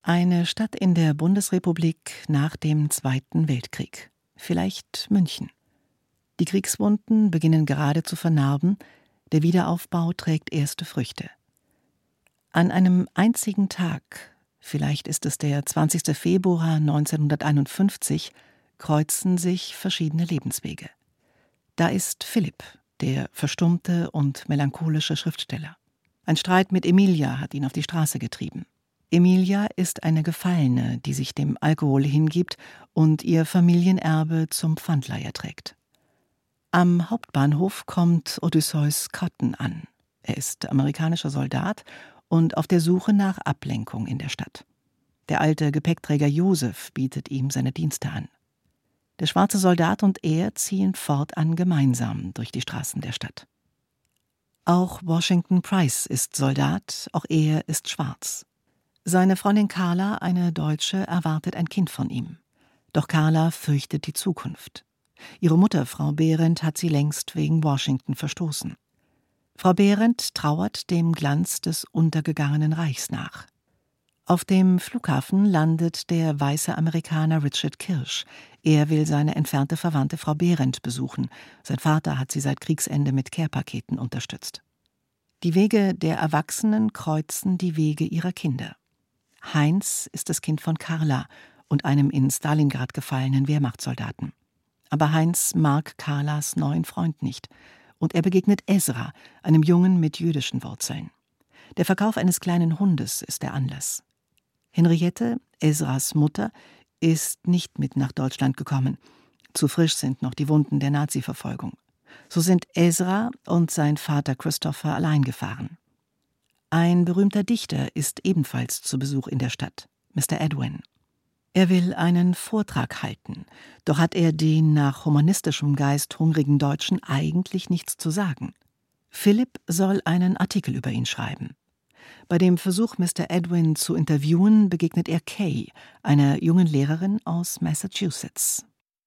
Eine Stadt in der Bundesrepublik nach dem Zweiten Weltkrieg. Vielleicht München. Die Kriegswunden beginnen gerade zu vernarben, der Wiederaufbau trägt erste Früchte. An einem einzigen Tag, vielleicht ist es der 20. Februar 1951, kreuzen sich verschiedene Lebenswege. Da ist Philipp, der verstummte und melancholische Schriftsteller. Ein Streit mit Emilia hat ihn auf die Straße getrieben. Emilia ist eine Gefallene, die sich dem Alkohol hingibt und ihr Familienerbe zum Pfandleiher trägt. Am Hauptbahnhof kommt Odysseus Cotton an. Er ist amerikanischer Soldat und auf der Suche nach Ablenkung in der Stadt. Der alte Gepäckträger Josef bietet ihm seine Dienste an. Der schwarze Soldat und er ziehen fortan gemeinsam durch die Straßen der Stadt. Auch Washington Price ist Soldat, auch er ist schwarz. Seine Freundin Carla, eine Deutsche, erwartet ein Kind von ihm. Doch Carla fürchtet die Zukunft. Ihre Mutter, Frau Behrendt, hat sie längst wegen Washington verstoßen. Frau Behrendt trauert dem Glanz des untergegangenen Reichs nach. Auf dem Flughafen landet der weiße Amerikaner Richard Kirsch. Er will seine entfernte Verwandte Frau Behrendt besuchen. Sein Vater hat sie seit Kriegsende mit Care-Paketen unterstützt. Die Wege der Erwachsenen kreuzen die Wege ihrer Kinder. Heinz ist das Kind von Carla und einem in Stalingrad gefallenen Wehrmachtssoldaten. Aber Heinz mag Carlas neuen Freund nicht und er begegnet Ezra, einem Jungen mit jüdischen Wurzeln. Der Verkauf eines kleinen Hundes ist der Anlass. Henriette, Ezras Mutter, ist nicht mit nach Deutschland gekommen. Zu frisch sind noch die Wunden der Nazi-Verfolgung. So sind Ezra und sein Vater Christopher allein gefahren. Ein berühmter Dichter ist ebenfalls zu Besuch in der Stadt, Mr. Edwin. Er will einen Vortrag halten, doch hat er den nach humanistischem Geist hungrigen Deutschen eigentlich nichts zu sagen. Philipp soll einen Artikel über ihn schreiben. Bei dem Versuch, Mr. Edwin zu interviewen, begegnet er Kay, einer jungen Lehrerin aus Massachusetts.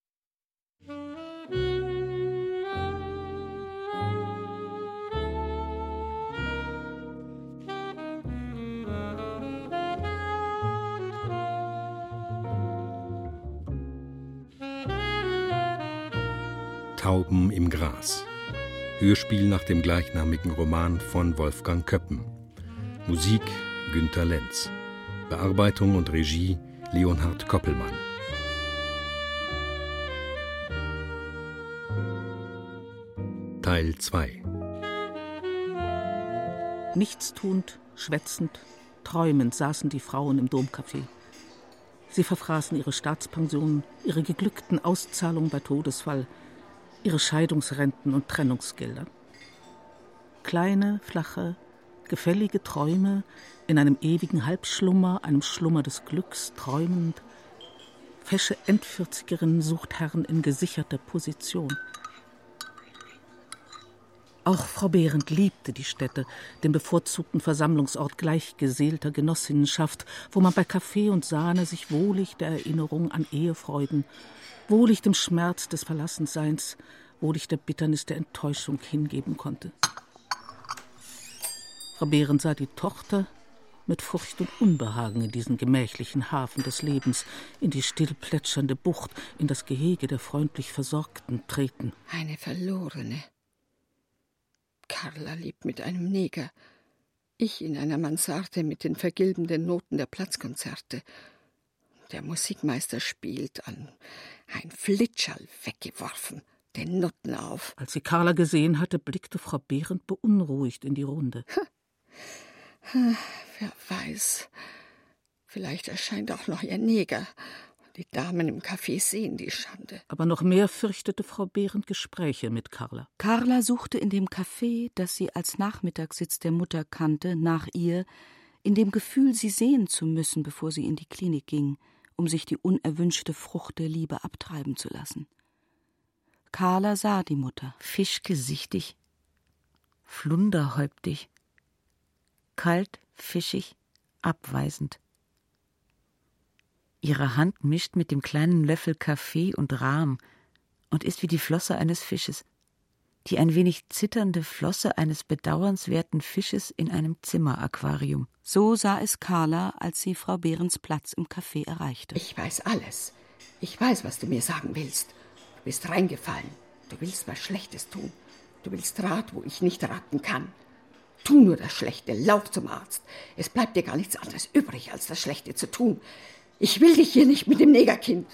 Tauben im Gras. Hörspiel nach dem gleichnamigen Roman von Wolfgang Köppen. Musik Günter Lenz. Bearbeitung und Regie Leonhard Koppelmann. Teil 2. Nichtstuend, schwätzend, träumend saßen die Frauen im Domcafé. Sie verfraßen ihre Staatspensionen, ihre geglückten Auszahlungen bei Todesfall, ihre Scheidungsrenten und Trennungsgelder. Kleine, flache, gefällige Träume in einem ewigen Halbschlummer, einem Schlummer des Glücks, träumend. Fesche Endvierzigerin sucht Herren in gesicherter Position. Auch Frau Behrendt liebte die Stätte, den bevorzugten Versammlungsort gleichgeseelter Genossinnenschaft, wo man bei Kaffee und Sahne sich wohlig der Erinnerung an Ehefreuden, wohlig dem Schmerz des Verlassenseins, wohlig der Bitternis der Enttäuschung hingeben konnte. Frau Behrendt sah die Tochter mit Furcht und Unbehagen in diesen gemächlichen Hafen des Lebens, in die still plätschernde Bucht, in das Gehege der freundlich Versorgten treten. Eine Verlorene. Carla lebt mit einem Neger. Ich in einer Mansarde mit den vergilbenden Noten der Platzkonzerte. Der Musikmeister spielt an ein Flitschall weggeworfen, den Nutten auf. Als sie Carla gesehen hatte, blickte Frau Behrendt beunruhigt in die Runde. Wer weiß, vielleicht erscheint auch noch ihr Neger. Die Damen im Café sehen die Schande. Aber noch mehr fürchtete Frau Behrendt Gespräche mit Carla. Carla suchte in dem Café, das sie als Nachmittagssitz der Mutter kannte, nach ihr, in dem Gefühl, sie sehen zu müssen, bevor sie in die Klinik ging, um sich die unerwünschte Frucht der Liebe abtreiben zu lassen. Carla sah die Mutter. Fischgesichtig, flunderhäuptig, kalt, fischig, abweisend. Ihre Hand mischt mit dem kleinen Löffel Kaffee und Rahm und ist wie die Flosse eines Fisches. die ein wenig zitternde Flosse eines bedauernswerten Fisches in einem Zimmeraquarium. So sah es Carla, als sie Frau Behrens Platz im Café erreichte. Ich weiß alles. Ich weiß, was du mir sagen willst. Du bist reingefallen. Du willst was Schlechtes tun. Du willst Rat, wo ich nicht raten kann. Tu nur das Schlechte, lauf zum Arzt. Es bleibt dir gar nichts anderes übrig, als das Schlechte zu tun. Ich will dich hier nicht mit dem Negerkind.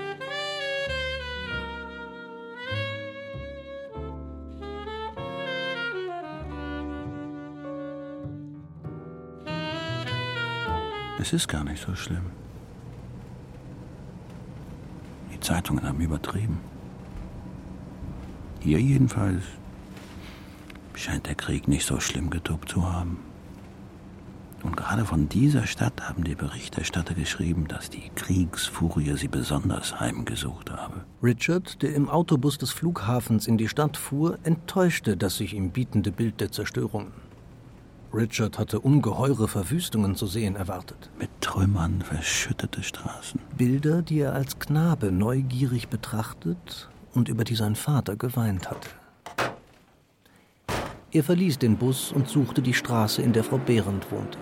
Es ist gar nicht so schlimm. Die Zeitungen haben übertrieben. Hier jedenfalls scheint der Krieg nicht so schlimm getobt zu haben. Und gerade von dieser Stadt haben die Berichterstatter geschrieben, dass die Kriegsfurie sie besonders heimgesucht habe. Richard, der im Autobus des Flughafens in die Stadt fuhr, enttäuschte das sich ihm bietende Bild der Zerstörungen. Richard hatte ungeheure Verwüstungen zu sehen erwartet. Mit Trümmern verschüttete Straßen. Bilder, die er als Knabe neugierig betrachtet und über die sein Vater geweint hatte. Er verließ den Bus und suchte die Straße, in der Frau Behrendt wohnte.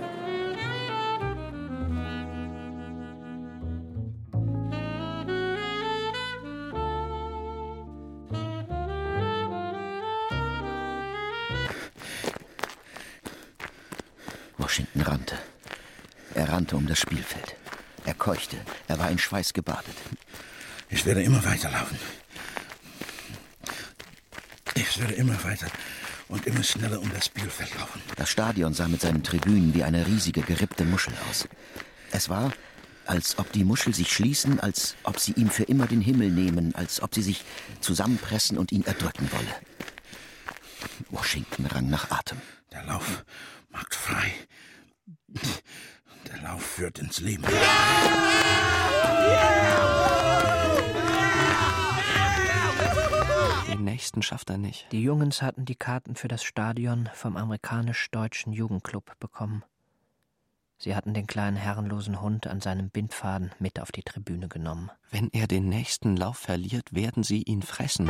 Washington rannte. Er rannte um das Spielfeld. Er keuchte. Er war in Schweiß gebadet. Ich werde immer weiterlaufen. Ich werde immer weiter und immer schneller um das Spielfeld laufen. Das Stadion sah mit seinen Tribünen wie eine riesige, gerippte Muschel aus. Es war, als ob die Muschel sich schließen, als ob sie ihm für immer den Himmel nehmen, als ob sie sich zusammenpressen und ihn erdrücken wolle. Washington rang nach Atem. Der Lauf macht frei. Der Lauf führt ins Leben. Den nächsten schafft er nicht. Die Jungens hatten die Karten für das Stadion vom amerikanisch-deutschen Jugendclub bekommen. Sie hatten den kleinen herrenlosen Hund an seinem Bindfaden mit auf die Tribüne genommen. Wenn er den nächsten Lauf verliert, werden sie ihn fressen.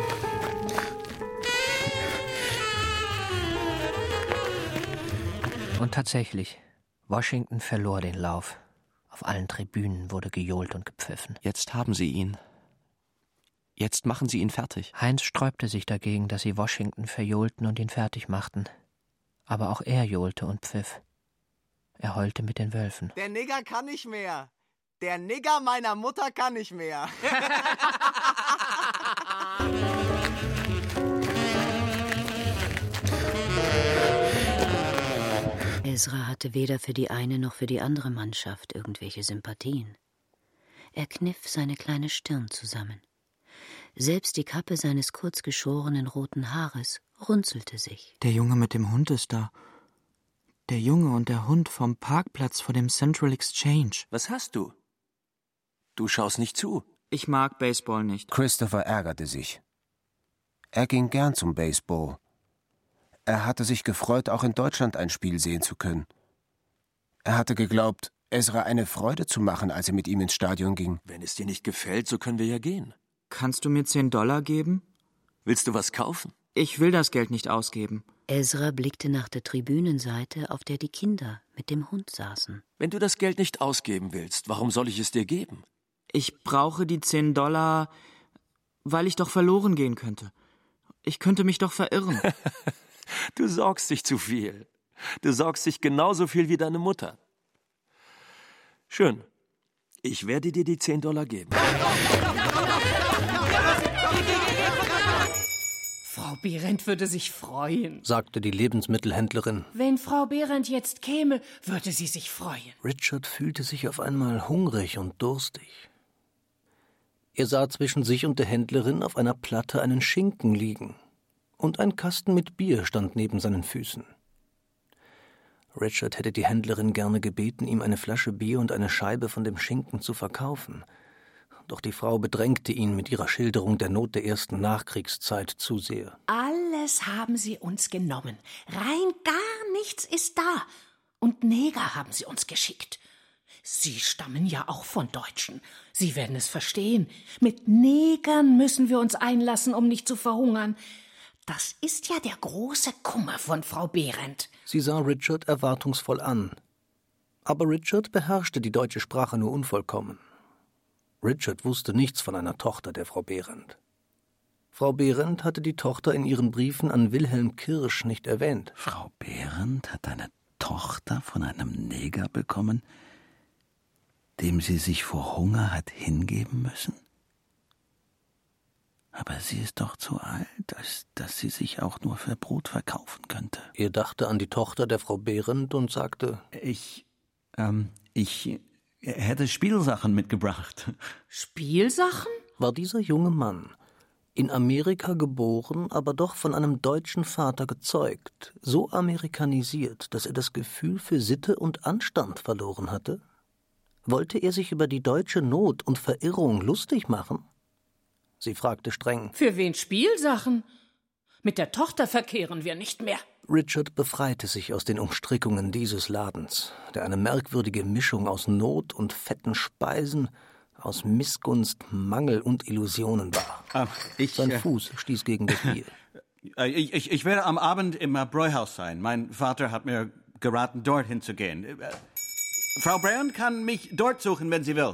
Und tatsächlich, Washington verlor den Lauf. Auf allen Tribünen wurde gejohlt und gepfiffen. Jetzt haben sie ihn. Jetzt machen sie ihn fertig. Heinz sträubte sich dagegen, dass sie Washington verjohlten und ihn fertig machten. Aber auch er johlte und pfiff. Er heulte mit den Wölfen. Der Nigger kann nicht mehr. Der Nigger meiner Mutter kann nicht mehr. Ezra hatte weder für die eine noch für die andere Mannschaft irgendwelche Sympathien. Er kniff seine kleine Stirn zusammen. Selbst die Kappe seines kurzgeschorenen roten Haares runzelte sich. Der Junge mit dem Hund ist da. Der Junge und der Hund vom Parkplatz vor dem Central Exchange. Was hast du? Du schaust nicht zu. Ich mag Baseball nicht. Christopher ärgerte sich. Er ging gern zum Baseball. Er hatte sich gefreut, auch in Deutschland ein Spiel sehen zu können. Er hatte geglaubt, Ezra eine Freude zu machen, als er mit ihm ins Stadion ging. Wenn es dir nicht gefällt, so können wir ja gehen. Kannst du mir $10 geben? Willst du was kaufen? Ich will das Geld nicht ausgeben. Ezra blickte nach der Tribünenseite, auf der die Kinder mit dem Hund saßen. Wenn du das Geld nicht ausgeben willst, warum soll ich es dir geben? Ich brauche die $10, weil ich doch verloren gehen könnte. Ich könnte mich doch verirren. Du sorgst dich zu viel. Du sorgst dich genauso viel wie deine Mutter. Schön. Ich werde dir die $10 geben. Frau Behrendt würde sich freuen, sagte die Lebensmittelhändlerin. Wenn Frau Behrendt jetzt käme, würde sie sich freuen. Richard fühlte sich auf einmal hungrig und durstig. Er sah zwischen sich und der Händlerin auf einer Platte einen Schinken liegen. Und ein Kasten mit Bier stand neben seinen Füßen. Richard hätte die Händlerin gerne gebeten, ihm eine Flasche Bier und eine Scheibe von dem Schinken zu verkaufen. Doch die Frau bedrängte ihn mit ihrer Schilderung der Not der ersten Nachkriegszeit zu sehr. Alles haben sie uns genommen. Rein gar nichts ist da. Und Neger haben sie uns geschickt. Sie stammen ja auch von Deutschen. Sie werden es verstehen. Mit Negern müssen wir uns einlassen, um nicht zu verhungern. Das ist ja der große Kummer von Frau Behrendt. Sie sah Richard erwartungsvoll an. Aber Richard beherrschte die deutsche Sprache nur unvollkommen. Richard wusste nichts von einer Tochter der Frau Behrendt. Frau Behrendt hatte die Tochter in ihren Briefen an Wilhelm Kirsch nicht erwähnt. Frau Behrendt hat eine Tochter von einem Neger bekommen, dem sie sich vor Hunger hat hingeben müssen? Aber sie ist doch zu alt, als dass sie sich auch nur für Brot verkaufen könnte. Er dachte an die Tochter der Frau Behrendt und sagte: Ich hätte Spielsachen mitgebracht. Spielsachen? War dieser junge Mann, in Amerika geboren, aber doch von einem deutschen Vater gezeugt, so amerikanisiert, dass er das Gefühl für Sitte und Anstand verloren hatte? Wollte er sich über die deutsche Not und Verirrung lustig machen? Sie fragte streng. Für wen Spielsachen? Mit der Tochter verkehren wir nicht mehr. Richard befreite sich aus den Umstrickungen dieses Ladens, der eine merkwürdige Mischung aus Not und fetten Speisen, aus Missgunst, Mangel und Illusionen war. Sein Fuß stieß gegen das Bier. Ich werde am Abend im Bräuhaus sein. Mein Vater hat mir geraten, dorthin zu gehen. Frau Behrendt kann mich dort suchen, wenn sie will.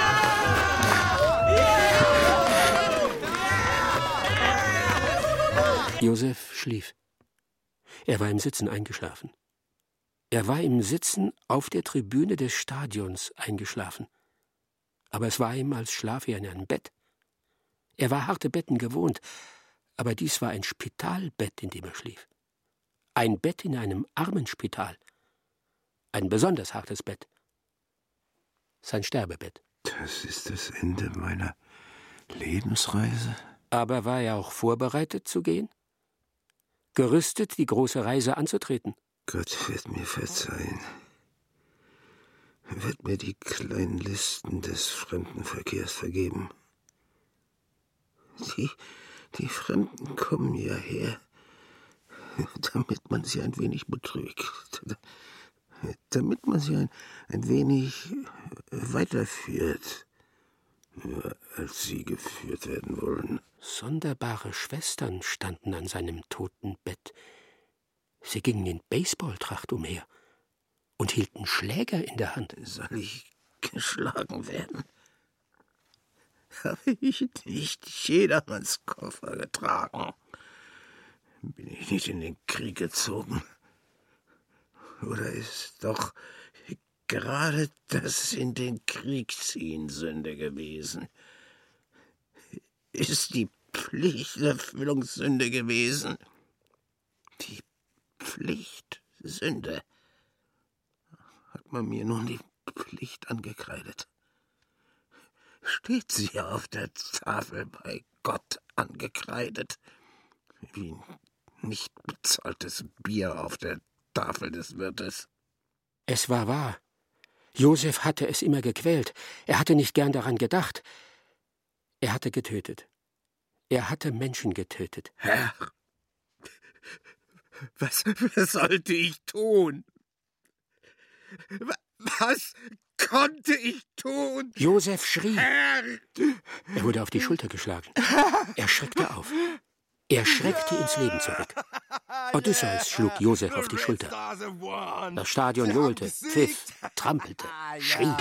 Josef schlief. Er war im Sitzen eingeschlafen. Er war im Sitzen auf der Tribüne des Stadions eingeschlafen. Aber es war ihm, als schlafe er in einem Bett. Er war harte Betten gewohnt, aber dies war ein Spitalbett, in dem er schlief. Ein Bett in einem Armenspital. Ein besonders hartes Bett. Sein Sterbebett. Das ist das Ende meiner Lebensreise. Aber war er auch vorbereitet zu gehen? Gerüstet, die große Reise anzutreten? Gott wird mir verzeihen. Er wird mir die kleinen Listen des Fremdenverkehrs vergeben. Die Fremden kommen ja her, damit man sie ein wenig betrügt, damit man sie ein wenig weiterführt, als sie geführt werden wollen. Sonderbare Schwestern standen an seinem toten Bett. Sie gingen in Baseballtracht umher und hielten Schläger in der Hand. Soll ich geschlagen werden? Habe ich nicht jedermanns Koffer getragen? Bin ich nicht in den Krieg gezogen? Oder ist doch gerade das in den Krieg ziehen Sünde gewesen? Ist die Pflichterfüllung Sünde gewesen? Die Pflichtsünde. Hat man mir nun die Pflicht angekreidet? Steht sie auf der Tafel bei Gott angekreidet, wie nicht bezahltes Bier auf der Tafel des Wirtes? Es war wahr. Josef hatte es immer gequält. Er hatte nicht gern daran gedacht. Er hatte getötet. Er hatte Menschen getötet. Herr, was sollte ich tun? Was konnte ich tun? Josef schrie. Herr! Er wurde auf die Schulter geschlagen. Er schreckte auf. Er schreckte ins Leben zurück. Odysseus schlug Josef auf die Schulter. Das Stadion johlte, pfiff, trampelte, schrie.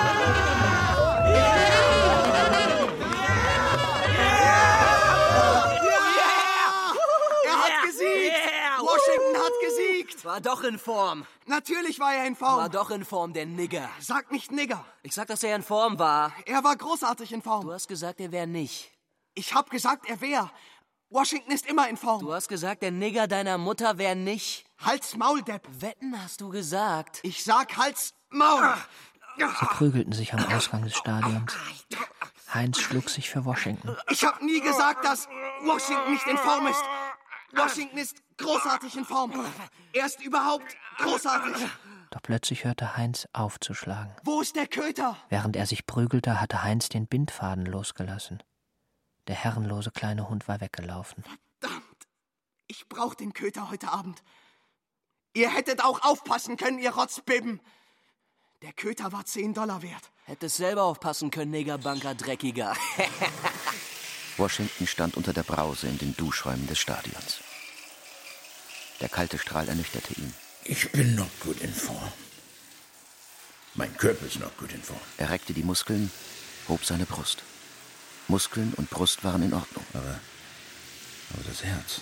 Washington hat gesiegt. War doch in Form. Natürlich war er in Form. War doch in Form, der Nigger. Sag nicht Nigger. Ich sag, dass er in Form war. Er war großartig in Form. Du hast gesagt, er wär nicht. Ich hab gesagt, er wär. Washington ist immer in Form. Du hast gesagt, der Nigger deiner Mutter wär nicht. Hals, Maul, Depp. Wetten hast du gesagt. Ich sag Hals, Maul. Sie prügelten sich am Ausgang des Stadions. Heinz schlug sich für Washington. Ich hab nie gesagt, dass Washington nicht in Form ist. Washington ist großartig in Form. Er ist überhaupt großartig. Doch plötzlich hörte Heinz auf zu schlagen. Wo ist der Köter? Während er sich prügelte, hatte Heinz den Bindfaden losgelassen. Der herrenlose kleine Hund war weggelaufen. Verdammt! Ich brauch den Köter heute Abend. Ihr hättet auch aufpassen können, ihr Rotzbibben. Der Köter war $10 wert. Hättest selber aufpassen können, Negerbanker, Dreckiger. Washington stand unter der Brause in den Duschräumen des Stadions. Der kalte Strahl ernüchterte ihn. Ich bin noch gut in Form. Mein Körper ist noch gut in Form. Er reckte die Muskeln, hob seine Brust. Muskeln und Brust waren in Ordnung. Aber das Herz.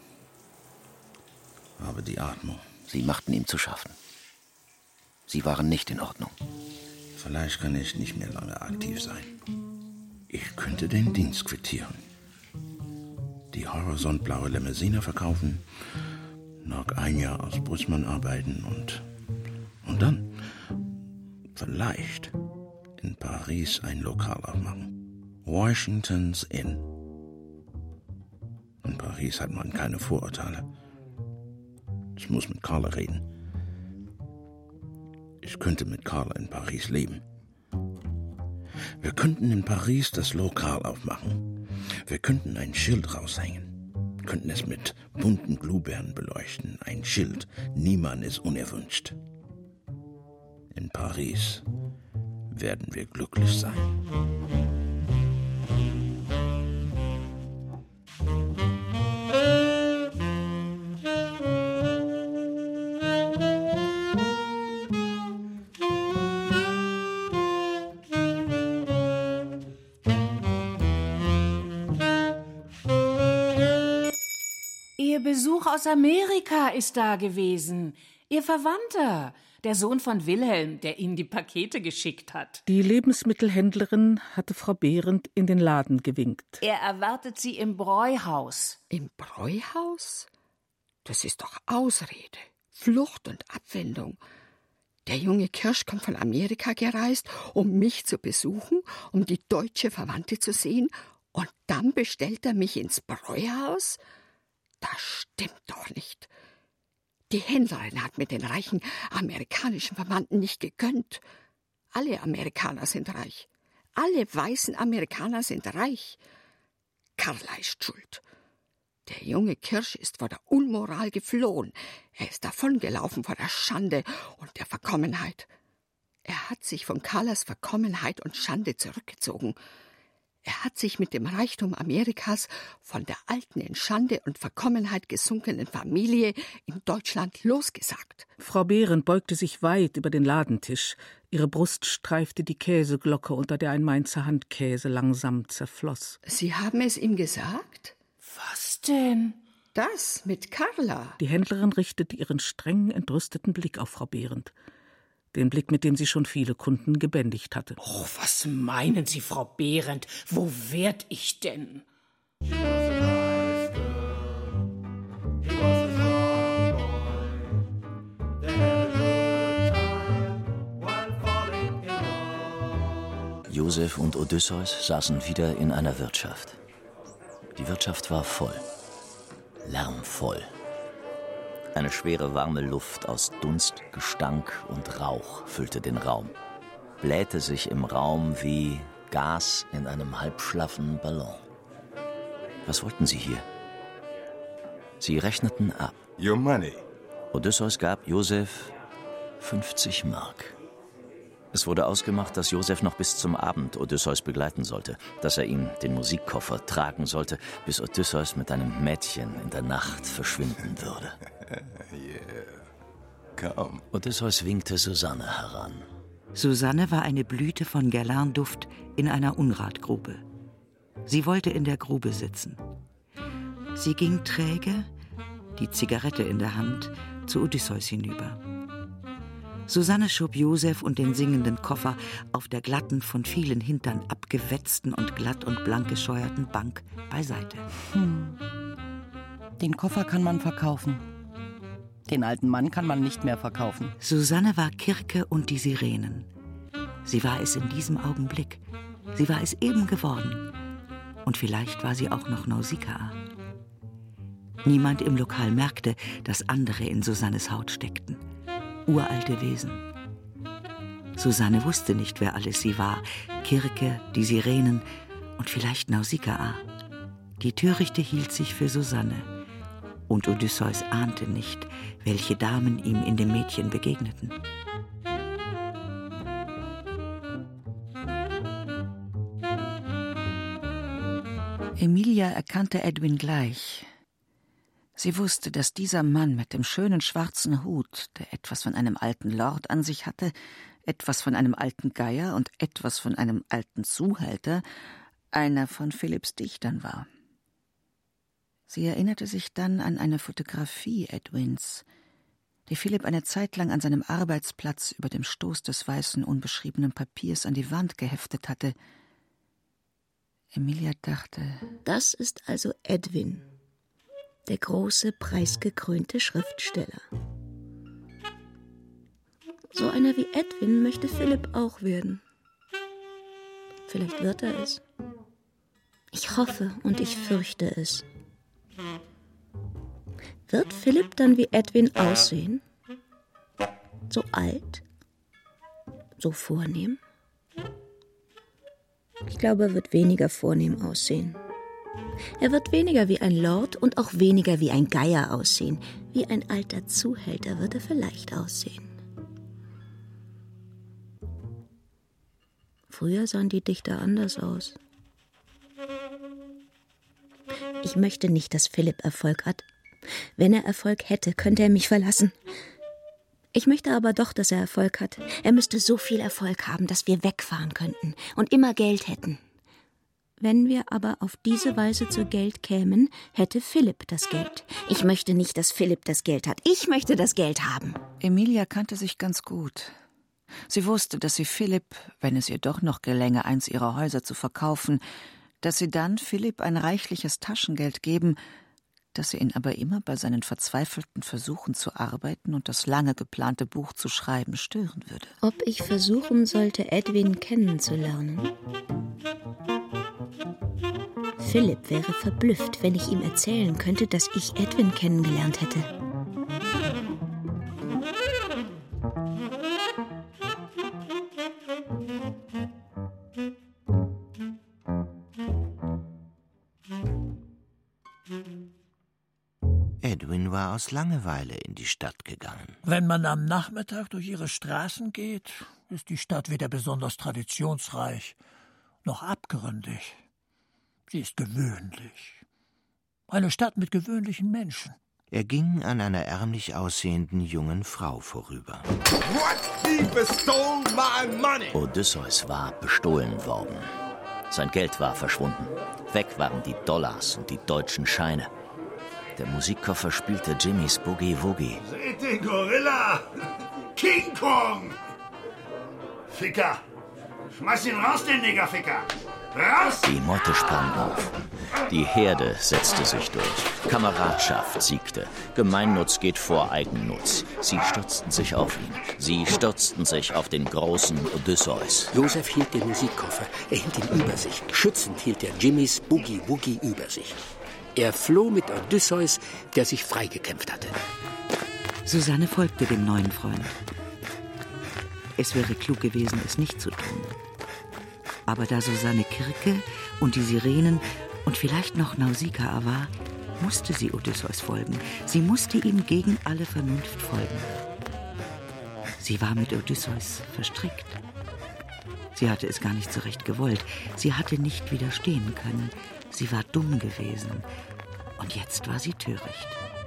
Aber die Atmung. Sie machten ihm zu schaffen. Sie waren nicht in Ordnung. Vielleicht kann ich nicht mehr lange aktiv sein. Ich könnte den Dienst quittieren. Die horizontblaue Limousine verkaufen, noch ein Jahr als Busmann arbeiten und dann vielleicht in Paris ein Lokal aufmachen. Washington's Inn. In Paris hat man keine Vorurteile. Ich muss mit Carla reden. Ich könnte mit Carla in Paris leben. Wir könnten in Paris das Lokal aufmachen. Wir könnten ein Schild raushängen. Könnten es mit bunten Glühbirnen beleuchten. Ein Schild. Niemand ist unerwünscht. In Paris werden wir glücklich sein. Ihr Besuch aus Amerika ist da gewesen. Ihr Verwandter, der Sohn von Wilhelm, der Ihnen die Pakete geschickt hat. Die Lebensmittelhändlerin hatte Frau Behrendt in den Laden gewinkt. Er erwartet Sie im Bräuhaus. Im Bräuhaus? Das ist doch Ausrede, Flucht und Abwendung. Der junge Kirsch kommt von Amerika gereist, um mich zu besuchen, um die deutsche Verwandte zu sehen, und dann bestellt er mich ins Bräuhaus? Das stimmt doch nicht. Die Händlerin hat mir den reichen amerikanischen Verwandten nicht gegönnt. Alle Amerikaner sind reich. Alle weißen Amerikaner sind reich. Carla ist schuld. Der junge Kirsch ist vor der Unmoral geflohen. Er ist davongelaufen vor der Schande und der Verkommenheit. Er hat sich von Carlas Verkommenheit und Schande zurückgezogen. Er hat sich mit dem Reichtum Amerikas von der alten, in Schande und Verkommenheit gesunkenen Familie in Deutschland losgesagt. Frau Behrendt beugte sich weit über den Ladentisch. Ihre Brust streifte die Käseglocke, unter der ein Mainzer Handkäse langsam zerfloss. Sie haben es ihm gesagt? Was denn? Das mit Carla. Die Händlerin richtete ihren strengen, entrüsteten Blick auf Frau Behrendt. Den Blick, mit dem sie schon viele Kunden gebändigt hatte. Oh, was meinen Sie, Frau Behrendt? Wo werd ich denn? Josef und Odysseus saßen wieder in einer Wirtschaft. Die Wirtschaft war voll, lärmvoll. Eine schwere, warme Luft aus Dunst, Gestank und Rauch füllte den Raum, blähte sich im Raum wie Gas in einem halbschlaffen Ballon. Was wollten sie hier? Sie rechneten ab. Your money. Odysseus gab Josef 50 Mark. Es wurde ausgemacht, dass Josef noch bis zum Abend Odysseus begleiten sollte, dass er ihn, den Musikkoffer, tragen sollte, bis Odysseus mit einem Mädchen in der Nacht verschwinden würde. Komm. Odysseus winkte Susanne heran. Susanne war eine Blüte von Guerlain-Duft in einer Unratgrube. Sie wollte in der Grube sitzen. Sie ging träge, die Zigarette in der Hand, zu Odysseus hinüber. Susanne schob Josef und den singenden Koffer auf der glatten, von vielen Hintern abgewetzten und glatt und blank gescheuerten Bank beiseite. Den Koffer kann man verkaufen. Den alten Mann kann man nicht mehr verkaufen. Susanne war Kirke und die Sirenen. Sie war es in diesem Augenblick. Sie war es eben geworden. Und vielleicht war sie auch noch Nausikaa. Niemand im Lokal merkte, dass andere in Susannes Haut steckten. Uralte Wesen. Susanne wusste nicht, wer alles sie war. Kirke, die Sirenen und vielleicht Nausikaa. Die Törichte hielt sich für Susanne. Und Odysseus ahnte nicht, welche Damen ihm in dem Mädchen begegneten. Emilia erkannte Edwin gleich. Sie wusste, dass dieser Mann mit dem schönen schwarzen Hut, der etwas von einem alten Lord an sich hatte, etwas von einem alten Geier und etwas von einem alten Zuhälter, einer von Philipps Dichtern war. Sie erinnerte sich dann an eine Fotografie Edwins, die Philipp eine Zeit lang an seinem Arbeitsplatz über dem Stoß des weißen, unbeschriebenen Papiers an die Wand geheftet hatte. Emilia dachte: Das ist also Edwin, der große, preisgekrönte Schriftsteller. So einer wie Edwin möchte Philipp auch werden. Vielleicht wird er es. Ich hoffe und ich fürchte es. Wird Philipp dann wie Edwin aussehen? So alt? So vornehm? Ich glaube, er wird weniger vornehm aussehen. Er wird weniger wie ein Lord und auch weniger wie ein Geier aussehen. Wie ein alter Zuhälter wird er vielleicht aussehen. Früher sahen die Dichter anders aus. Ich möchte nicht, dass Philipp Erfolg hat. Wenn er Erfolg hätte, könnte er mich verlassen. Ich möchte aber doch, dass er Erfolg hat. Er müsste so viel Erfolg haben, dass wir wegfahren könnten und immer Geld hätten. Wenn wir aber auf diese Weise zu Geld kämen, hätte Philipp das Geld. Ich möchte nicht, dass Philipp das Geld hat. Ich möchte das Geld haben. Emilia kannte sich ganz gut. Sie wusste, dass sie Philipp, wenn es ihr doch noch gelänge, eins ihrer Häuser zu verkaufen, dass sie dann Philipp ein reichliches Taschengeld geben, dass sie ihn aber immer bei seinen verzweifelten Versuchen zu arbeiten und das lange geplante Buch zu schreiben stören würde. Ob ich versuchen sollte, Edwin kennenzulernen? Philipp wäre verblüfft, wenn ich ihm erzählen könnte, dass ich Edwin kennengelernt hätte. Edwin war aus Langeweile in die Stadt gegangen. Wenn man am Nachmittag durch ihre Straßen geht, ist die Stadt weder besonders traditionsreich noch abgründig. Sie ist gewöhnlich. Eine Stadt mit gewöhnlichen Menschen. Er ging an einer ärmlich aussehenden jungen Frau vorüber. Odysseus war bestohlen worden. Sein Geld war verschwunden. Weg waren die Dollars und die deutschen Scheine. Der Musikkoffer spielte Jimmys Boogie Woogie. Seht den Gorilla! King Kong! Ficker! Schmeiß ihn raus, den Niggerficker! Raus! Die Meute sprang auf. Die Herde setzte sich durch. Kameradschaft siegte. Gemeinnutz geht vor Eigennutz. Sie stürzten sich auf ihn. Sie stürzten sich auf den großen Odysseus. Josef hielt den Musikkoffer. Er hielt ihn über sich. Schützend hielt er Jimmys Boogie Woogie über sich. Er floh mit Odysseus, der sich freigekämpft hatte. Susanne folgte dem neuen Freund. Es wäre klug gewesen, es nicht zu tun. Aber da Susanne Kirke und die Sirenen und vielleicht noch Nausikaa war, musste sie Odysseus folgen. Sie musste ihm gegen alle Vernunft folgen. Sie war mit Odysseus verstrickt. Sie hatte es gar nicht so recht gewollt. Sie hatte nicht widerstehen können. Sie war dumm gewesen. Und jetzt war sie töricht.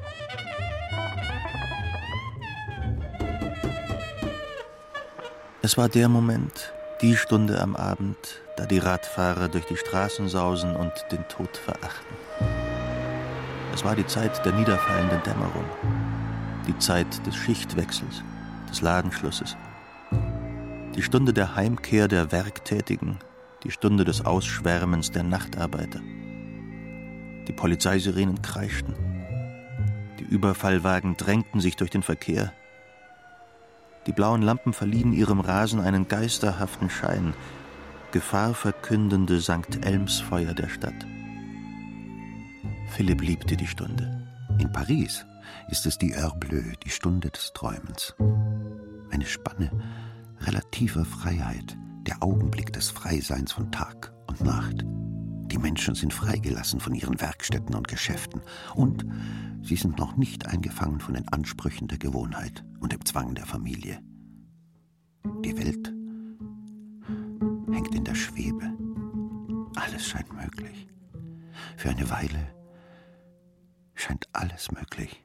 Es war der Moment, die Stunde am Abend, da die Radfahrer durch die Straßen sausen und den Tod verachten. Es war die Zeit der niederfallenden Dämmerung, die Zeit des Schichtwechsels, des Ladenschlusses, die Stunde der Heimkehr der Werktätigen, die Stunde des Ausschwärmens der Nachtarbeiter. Die Polizeisirenen kreischten. Die Überfallwagen drängten sich durch den Verkehr. Die blauen Lampen verliehen ihrem Rasen einen geisterhaften Schein, gefahrverkündende St. Elmsfeuer der Stadt. Philipp liebte die Stunde. In Paris ist es die Heure Bleue, die Stunde des Träumens. Eine Spanne relativer Freiheit, der Augenblick des Freiseins von Tag und Nacht. Die Menschen sind freigelassen von ihren Werkstätten und Geschäften und sie sind noch nicht eingefangen von den Ansprüchen der Gewohnheit und dem Zwang der Familie. Die Welt hängt in der Schwebe. Alles scheint möglich. für eine Weile scheint alles möglich.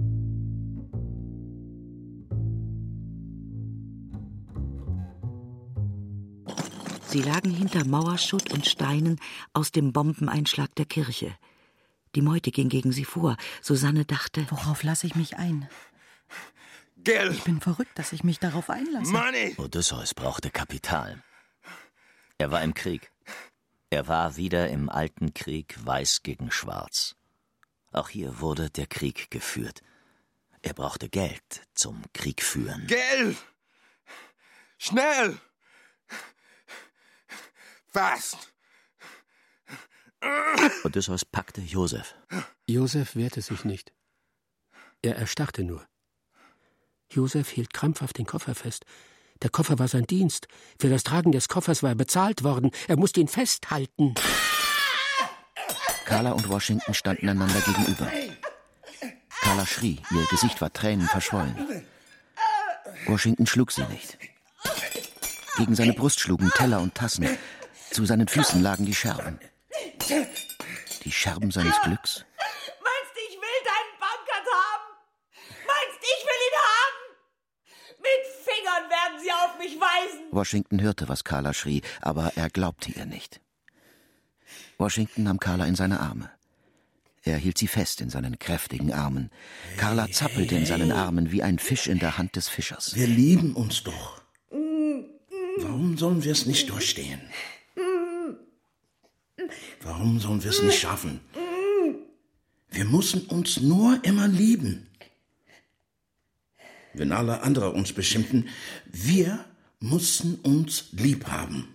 Sie lagen hinter Mauerschutt und Steinen aus dem Bombeneinschlag der Kirche. Die Meute ging gegen sie vor. Susanne dachte: Worauf lasse ich mich ein? Geld! Ich bin verrückt, dass ich mich darauf einlasse. Money! Odysseus brauchte Kapital. Er war im Krieg. Er war wieder im alten Krieg, Weiß gegen Schwarz. Auch hier wurde der Krieg geführt. Er brauchte Geld zum Krieg führen. Geld! Schnell! Fast! Odysseus packte Josef. Josef wehrte sich nicht. Er erstarrte nur. Josef hielt krampfhaft den Koffer fest. Der Koffer war sein Dienst. Für das Tragen des Koffers war er bezahlt worden. Er musste ihn festhalten. Carla und Washington standen einander gegenüber. Carla schrie, ihr Gesicht war tränenverschwollen. Washington schlug sie nicht. Gegen seine Brust schlugen Teller und Tassen. Zu seinen Füßen lagen die Scherben. Die Scherben seines Glücks? Meinst du, ich will deinen Bankert haben? Meinst du, ich will ihn haben? Mit Fingern werden sie auf mich weisen. Washington hörte, was Carla schrie, aber er glaubte ihr nicht. Washington nahm Carla in seine Arme. Er hielt sie fest in seinen kräftigen Armen. Carla zappelte in seinen Armen wie ein Fisch in der Hand des Fischers. Wir lieben uns doch. Warum sollen wir es nicht durchstehen? Warum sollen wir es nicht schaffen? Wir müssen uns nur immer lieben. Wenn alle anderen uns beschimpfen, wir müssen uns lieb haben.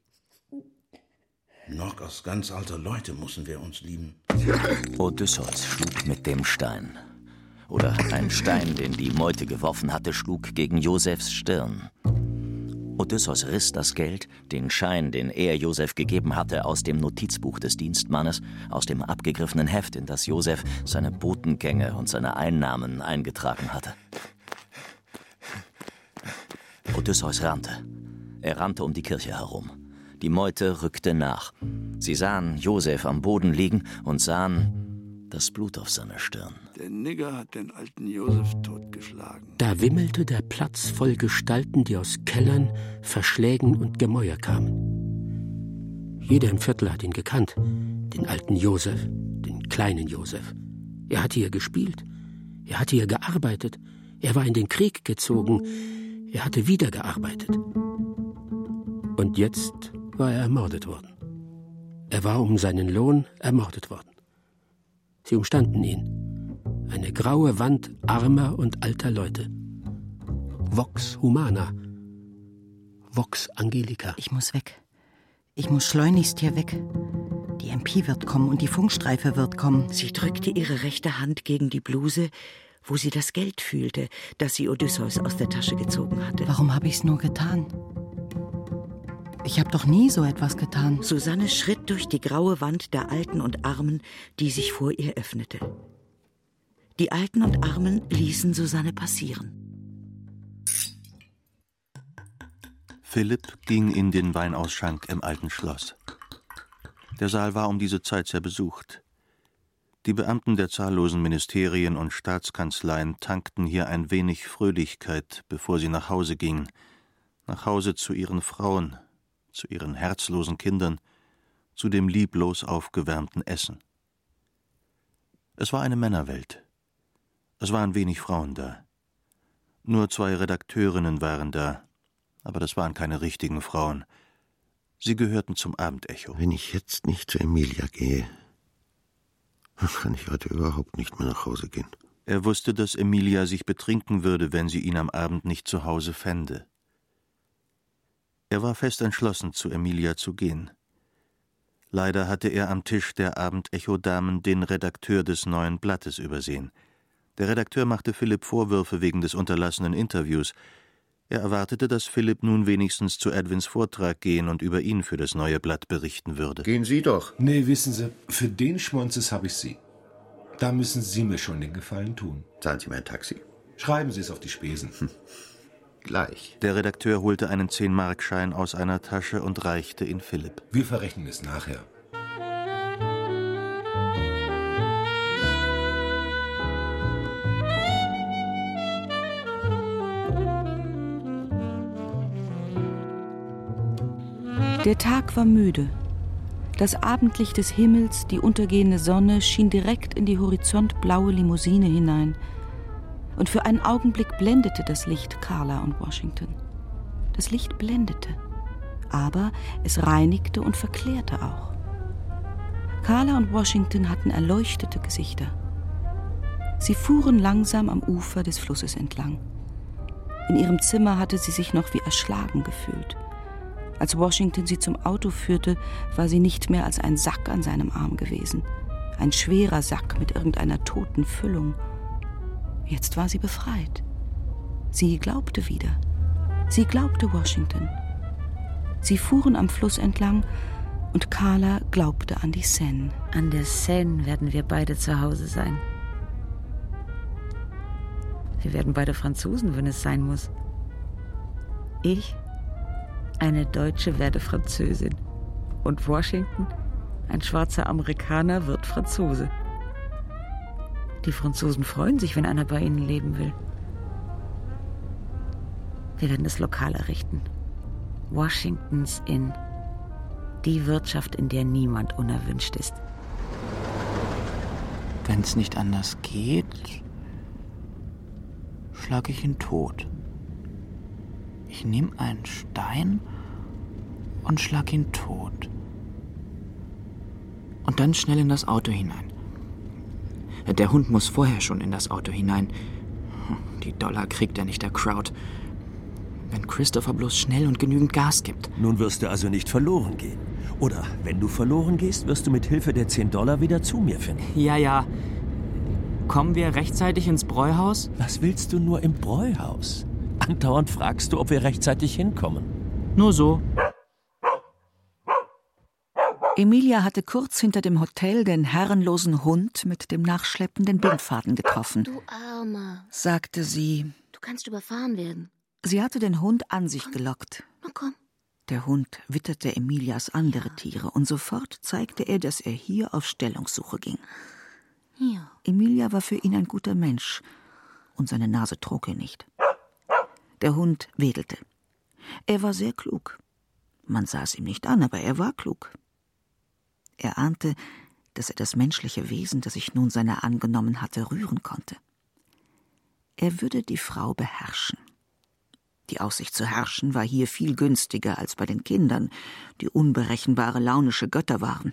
Noch als ganz alte Leute müssen wir uns lieben. Odysseus schlug mit dem Stein. Oder ein Stein, den die Meute geworfen hatte, schlug gegen Josefs Stirn. Odysseus riss das Geld, den Schein, den er Josef gegeben hatte, aus dem Notizbuch des Dienstmannes, aus dem abgegriffenen Heft, in das Josef seine Botengänge und seine Einnahmen eingetragen hatte. Odysseus rannte. Er rannte um die Kirche herum. Die Meute rückte nach. Sie sahen Josef am Boden liegen und sahen das Blut auf seiner Stirn. Der Nigger hat den alten Josef totgeschlagen. Da wimmelte der Platz voll Gestalten, die aus Kellern, Verschlägen und Gemäuer kamen. Jeder im Viertel hat ihn gekannt, den alten Josef, den kleinen Josef. Er hatte hier gespielt, er hatte hier gearbeitet, er war in den Krieg gezogen, er hatte wieder gearbeitet. Und jetzt war er ermordet worden. Er war um seinen Lohn ermordet worden. Sie umstanden ihn. Eine graue Wand armer und alter Leute. Vox humana. Vox angelica. Ich muss weg. Ich muss schleunigst hier weg. Die MP wird kommen und die Funkstreife wird kommen. Sie drückte ihre rechte Hand gegen die Bluse, wo sie das Geld fühlte, das sie Odysseus aus der Tasche gezogen hatte. Warum habe ich's nur getan? Ich habe doch nie so etwas getan. Susanne schritt durch die graue Wand der Alten und Armen, die sich vor ihr öffnete. Die Alten und Armen ließen Susanne passieren. Philipp ging in den Weinausschank im alten Schloss. Der Saal war um diese Zeit sehr besucht. Die Beamten der zahllosen Ministerien und Staatskanzleien tankten hier ein wenig Fröhlichkeit, bevor sie nach Hause gingen. Nach Hause zu ihren Frauen, zu ihren herzlosen Kindern, zu dem lieblos aufgewärmten Essen. Es war eine Männerwelt. Es waren wenig Frauen da. Nur 2 Redakteurinnen waren da, aber das waren keine richtigen Frauen. Sie gehörten zum Abendecho. Wenn ich jetzt nicht zu Emilia gehe, dann kann ich heute überhaupt nicht mehr nach Hause gehen. Er wusste, dass Emilia sich betrinken würde, wenn sie ihn am Abend nicht zu Hause fände. Er war fest entschlossen, zu Emilia zu gehen. Leider hatte er am Tisch der Abendecho-Damen den Redakteur des Neuen Blattes übersehen. Der Redakteur machte Philipp Vorwürfe wegen des unterlassenen Interviews. Er erwartete, dass Philipp nun wenigstens zu Edwins Vortrag gehen und über ihn für das Neue Blatt berichten würde. Gehen Sie doch. Nee, wissen Sie, für den Schmonzes habe ich Sie. Da müssen Sie mir schon den Gefallen tun. Zahlen Sie mir ein Taxi. Schreiben Sie es auf die Spesen. Gleich. Der Redakteur holte einen 10-Markschein aus einer Tasche und reichte ihn Philipp. Wir verrechnen es nachher. Der Tag war müde. Das Abendlicht des Himmels, die untergehende Sonne, schien direkt in die horizontblaue Limousine hinein. Und für einen Augenblick blendete das Licht Carla und Washington. Das Licht blendete, aber es reinigte und verklärte auch. Carla und Washington hatten erleuchtete Gesichter. Sie fuhren langsam am Ufer des Flusses entlang. In ihrem Zimmer hatte sie sich noch wie erschlagen gefühlt. Als Washington sie zum Auto führte, war sie nicht mehr als ein Sack an seinem Arm gewesen. Ein schwerer Sack mit irgendeiner toten Füllung. Jetzt war sie befreit. Sie glaubte wieder. Sie glaubte Washington. Sie fuhren am Fluss entlang und Carla glaubte an die Seine. An der Seine werden wir beide zu Hause sein. Wir werden beide Franzosen, wenn es sein muss. Ich, eine Deutsche, werde Französin. Und Washington, ein schwarzer Amerikaner, wird Franzose. Die Franzosen freuen sich, wenn einer bei ihnen leben will. Wir werden das Lokal errichten. Washingtons Inn. Die Wirtschaft, in der niemand unerwünscht ist. Wenn es nicht anders geht, schlage ich ihn tot. Ich nehme einen Stein und schlag ihn tot. Und dann schnell in das Auto hinein. Der Hund muss vorher schon in das Auto hinein. Die Dollar kriegt er nicht, der Crowd. Wenn Christopher bloß schnell und genügend Gas gibt. Nun wirst du also nicht verloren gehen. Oder wenn du verloren gehst, wirst du mit Hilfe der $10 wieder zu mir finden. Ja. Kommen wir rechtzeitig ins Bräuhaus? Was willst du nur im Bräuhaus? Andauernd fragst du, ob wir rechtzeitig hinkommen. Nur so. Emilia hatte kurz hinter dem Hotel den herrenlosen Hund mit dem nachschleppenden Bindfaden getroffen. Du Armer, sagte sie. Du kannst überfahren werden. Sie hatte den Hund an sich gelockt. Na komm. Der Hund witterte Emilias andere Tiere und sofort zeigte er, dass er hier auf Stellungssuche ging. Ja. Emilia war für ihn ein guter Mensch und seine Nase trug ihn nicht. Der Hund wedelte. Er war sehr klug. Man sah es ihm nicht an, aber er war klug. Er ahnte, dass er das menschliche Wesen, das sich nun seiner angenommen hatte, rühren konnte. Er würde die Frau beherrschen. Die Aussicht zu herrschen war hier viel günstiger als bei den Kindern, die unberechenbare, launische Götter waren.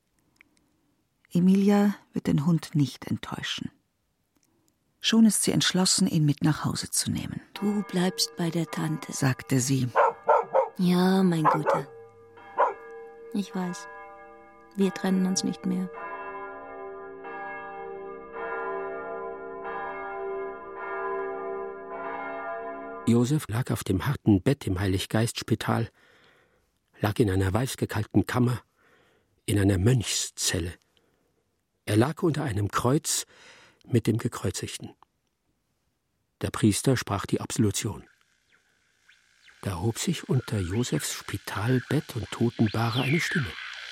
Emilia wird den Hund nicht enttäuschen. Schon ist sie entschlossen, ihn mit nach Hause zu nehmen. Du bleibst bei der Tante, sagte sie. Ja, mein Guter. Ich weiß, wir trennen uns nicht mehr. Josef lag auf dem harten Bett im Heiliggeistspital, lag in einer weißgekalkten Kammer, in einer Mönchszelle. Er lag unter einem Kreuz mit dem Gekreuzigten. Der Priester sprach die Absolution. Da hob sich unter Josefs Spitalbett und Totenbahre eine Stimme.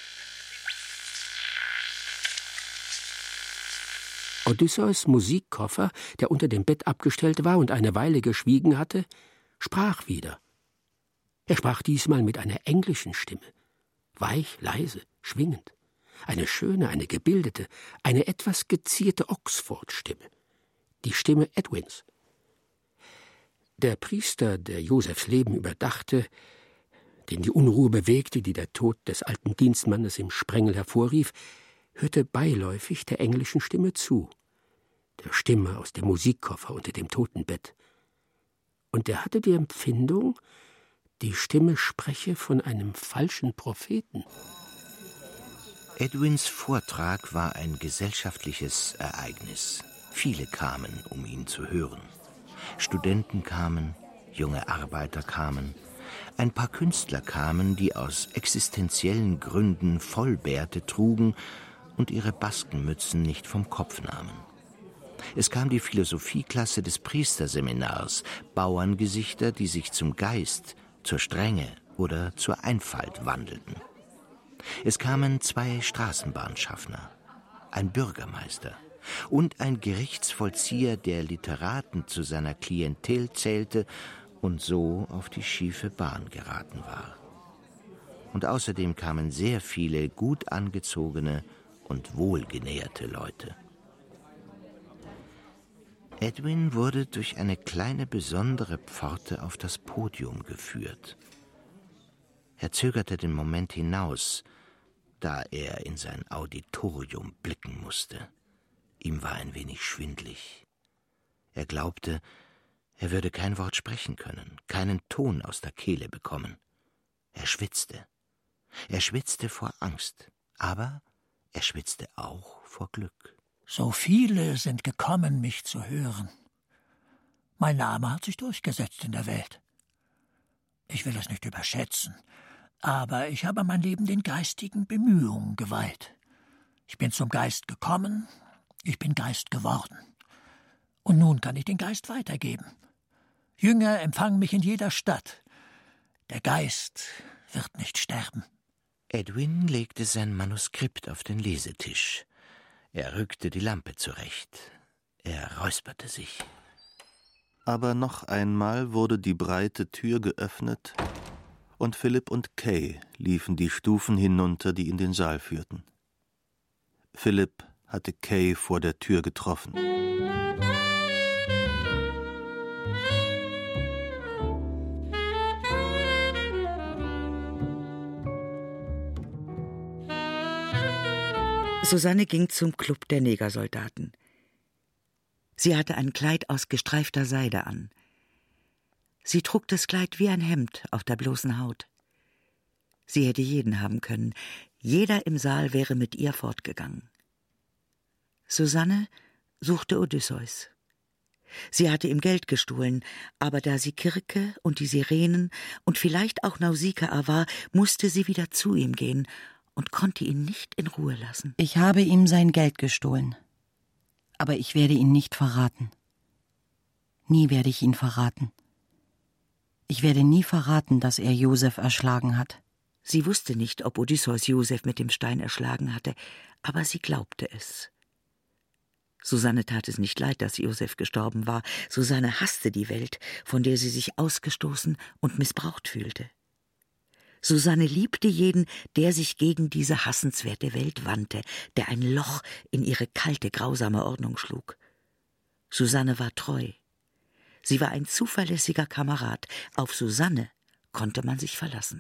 Odysseus Musikkoffer, der unter dem Bett abgestellt war und eine Weile geschwiegen hatte, sprach wieder. Er sprach diesmal mit einer englischen Stimme, weich, leise, schwingend. Eine schöne, eine gebildete, eine etwas gezierte Oxford-Stimme. Die Stimme Edwins. Der Priester, der Josefs Leben überdachte, den die Unruhe bewegte, die der Tod des alten Dienstmannes im Sprengel hervorrief, hörte beiläufig der englischen Stimme zu, der Stimme aus dem Musikkoffer unter dem Totenbett. Und er hatte die Empfindung, die Stimme spreche von einem falschen Propheten. Edwins Vortrag war ein gesellschaftliches Ereignis. Viele kamen, um ihn zu hören. Studenten kamen, junge Arbeiter kamen, ein paar Künstler kamen, die aus existenziellen Gründen Vollbärte trugen und ihre Baskenmützen nicht vom Kopf nahmen. Es kam die Philosophieklasse des Priesterseminars, Bauerngesichter, die sich zum Geist, zur Strenge oder zur Einfalt wandelten. Es kamen 2 Straßenbahnschaffner, ein Bürgermeister und ein Gerichtsvollzieher, der Literaten zu seiner Klientel zählte und so auf die schiefe Bahn geraten war. Und außerdem kamen sehr viele gut angezogene und wohlgenäherte Leute. Edwin wurde durch eine kleine besondere Pforte auf das Podium geführt. Er zögerte den Moment hinaus, da er in sein Auditorium blicken musste. Ihm war ein wenig schwindlig. Er glaubte, er würde kein Wort sprechen können, keinen Ton aus der Kehle bekommen. Er schwitzte. Er schwitzte vor Angst, aber er schwitzte auch vor Glück. So viele sind gekommen, mich zu hören. Mein Name hat sich durchgesetzt in der Welt. Ich will es nicht überschätzen, aber ich habe mein Leben den geistigen Bemühungen geweiht. Ich bin zum Geist gekommen, ich bin Geist geworden. Und nun kann ich den Geist weitergeben. Jünger empfangen mich in jeder Stadt. Der Geist wird nicht sterben. Edwin legte sein Manuskript auf den Lesetisch. Er rückte die Lampe zurecht. Er räusperte sich. Aber noch einmal wurde die breite Tür geöffnet und Philipp und Kay liefen die Stufen hinunter, die in den Saal führten. Philipp hatte Kay vor der Tür getroffen. Susanne ging zum Club der Negersoldaten. Sie hatte ein Kleid aus gestreifter Seide an. Sie trug das Kleid wie ein Hemd auf der bloßen Haut. Sie hätte jeden haben können. Jeder im Saal wäre mit ihr fortgegangen. Susanne suchte Odysseus. Sie hatte ihm Geld gestohlen, aber da sie Kirke und die Sirenen und vielleicht auch Nausikaa war, musste sie wieder zu ihm gehen und konnte ihn nicht in Ruhe lassen. Ich habe ihm sein Geld gestohlen, aber ich werde ihn nicht verraten. Nie werde ich ihn verraten. Ich werde nie verraten, dass er Josef erschlagen hat. Sie wusste nicht, ob Odysseus Josef mit dem Stein erschlagen hatte, aber sie glaubte es. Susanne tat es nicht leid, dass Josef gestorben war. Susanne hasste die Welt, von der sie sich ausgestoßen und missbraucht fühlte. Susanne liebte jeden, der sich gegen diese hassenswerte Welt wandte, der ein Loch in ihre kalte, grausame Ordnung schlug. Susanne war treu. Sie war ein zuverlässiger Kamerad. Auf Susanne konnte man sich verlassen.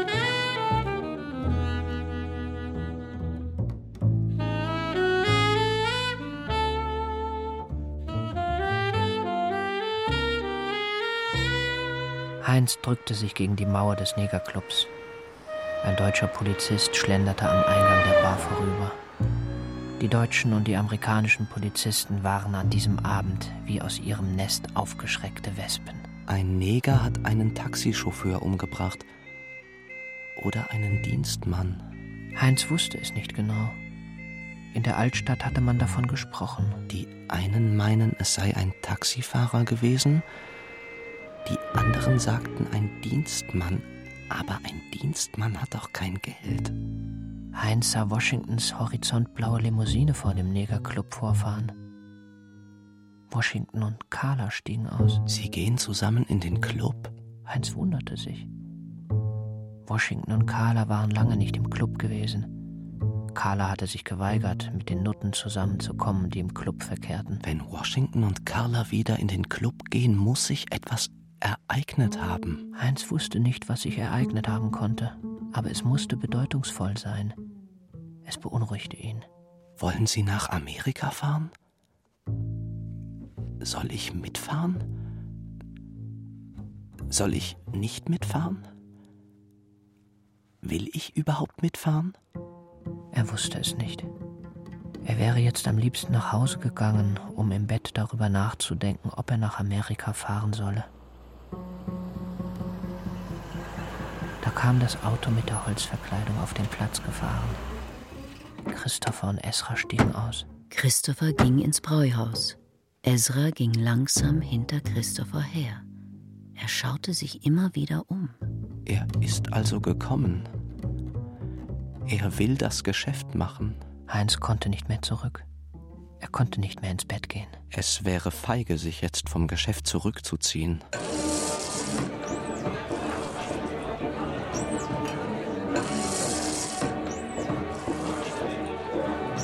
Heinz drückte sich gegen die Mauer des Negerclubs. Ein deutscher Polizist schlenderte am Eingang der Bar vorüber. Die deutschen und die amerikanischen Polizisten waren an diesem Abend wie aus ihrem Nest aufgeschreckte Wespen. Ein Neger hat einen Taxichauffeur umgebracht. Oder einen Dienstmann. Heinz wusste es nicht genau. In der Altstadt hatte man davon gesprochen. Die einen meinen, es sei ein Taxifahrer gewesen. Die anderen sagten ein Dienstmann, aber ein Dienstmann hat doch kein Geld. Heinz sah Washingtons horizontblaue Limousine vor dem Negerclub vorfahren. Washington und Carla stiegen aus. Sie gehen zusammen in den Club? Heinz wunderte sich. Washington und Carla waren lange nicht im Club gewesen. Carla hatte sich geweigert, mit den Nutten zusammenzukommen, die im Club verkehrten. Wenn Washington und Carla wieder in den Club gehen, muss sich etwas ereignet haben. Heinz wusste nicht, was sich ereignet haben konnte, aber es musste bedeutungsvoll sein. Es beunruhigte ihn. Wollen Sie nach Amerika fahren? Soll ich mitfahren? Soll ich nicht mitfahren? Will ich überhaupt mitfahren? Er wusste es nicht. Er wäre jetzt am liebsten nach Hause gegangen, um im Bett darüber nachzudenken, ob er nach Amerika fahren solle. Da kam das Auto mit der Holzverkleidung auf den Platz gefahren. Christopher und Ezra stiegen aus. Christopher ging ins Bräuhaus. Ezra ging langsam hinter Christopher her. Er schaute sich immer wieder um. Er ist also gekommen. Er will das Geschäft machen. Heinz konnte nicht mehr zurück. Er konnte nicht mehr ins Bett gehen. Es wäre feige, sich jetzt vom Geschäft zurückzuziehen.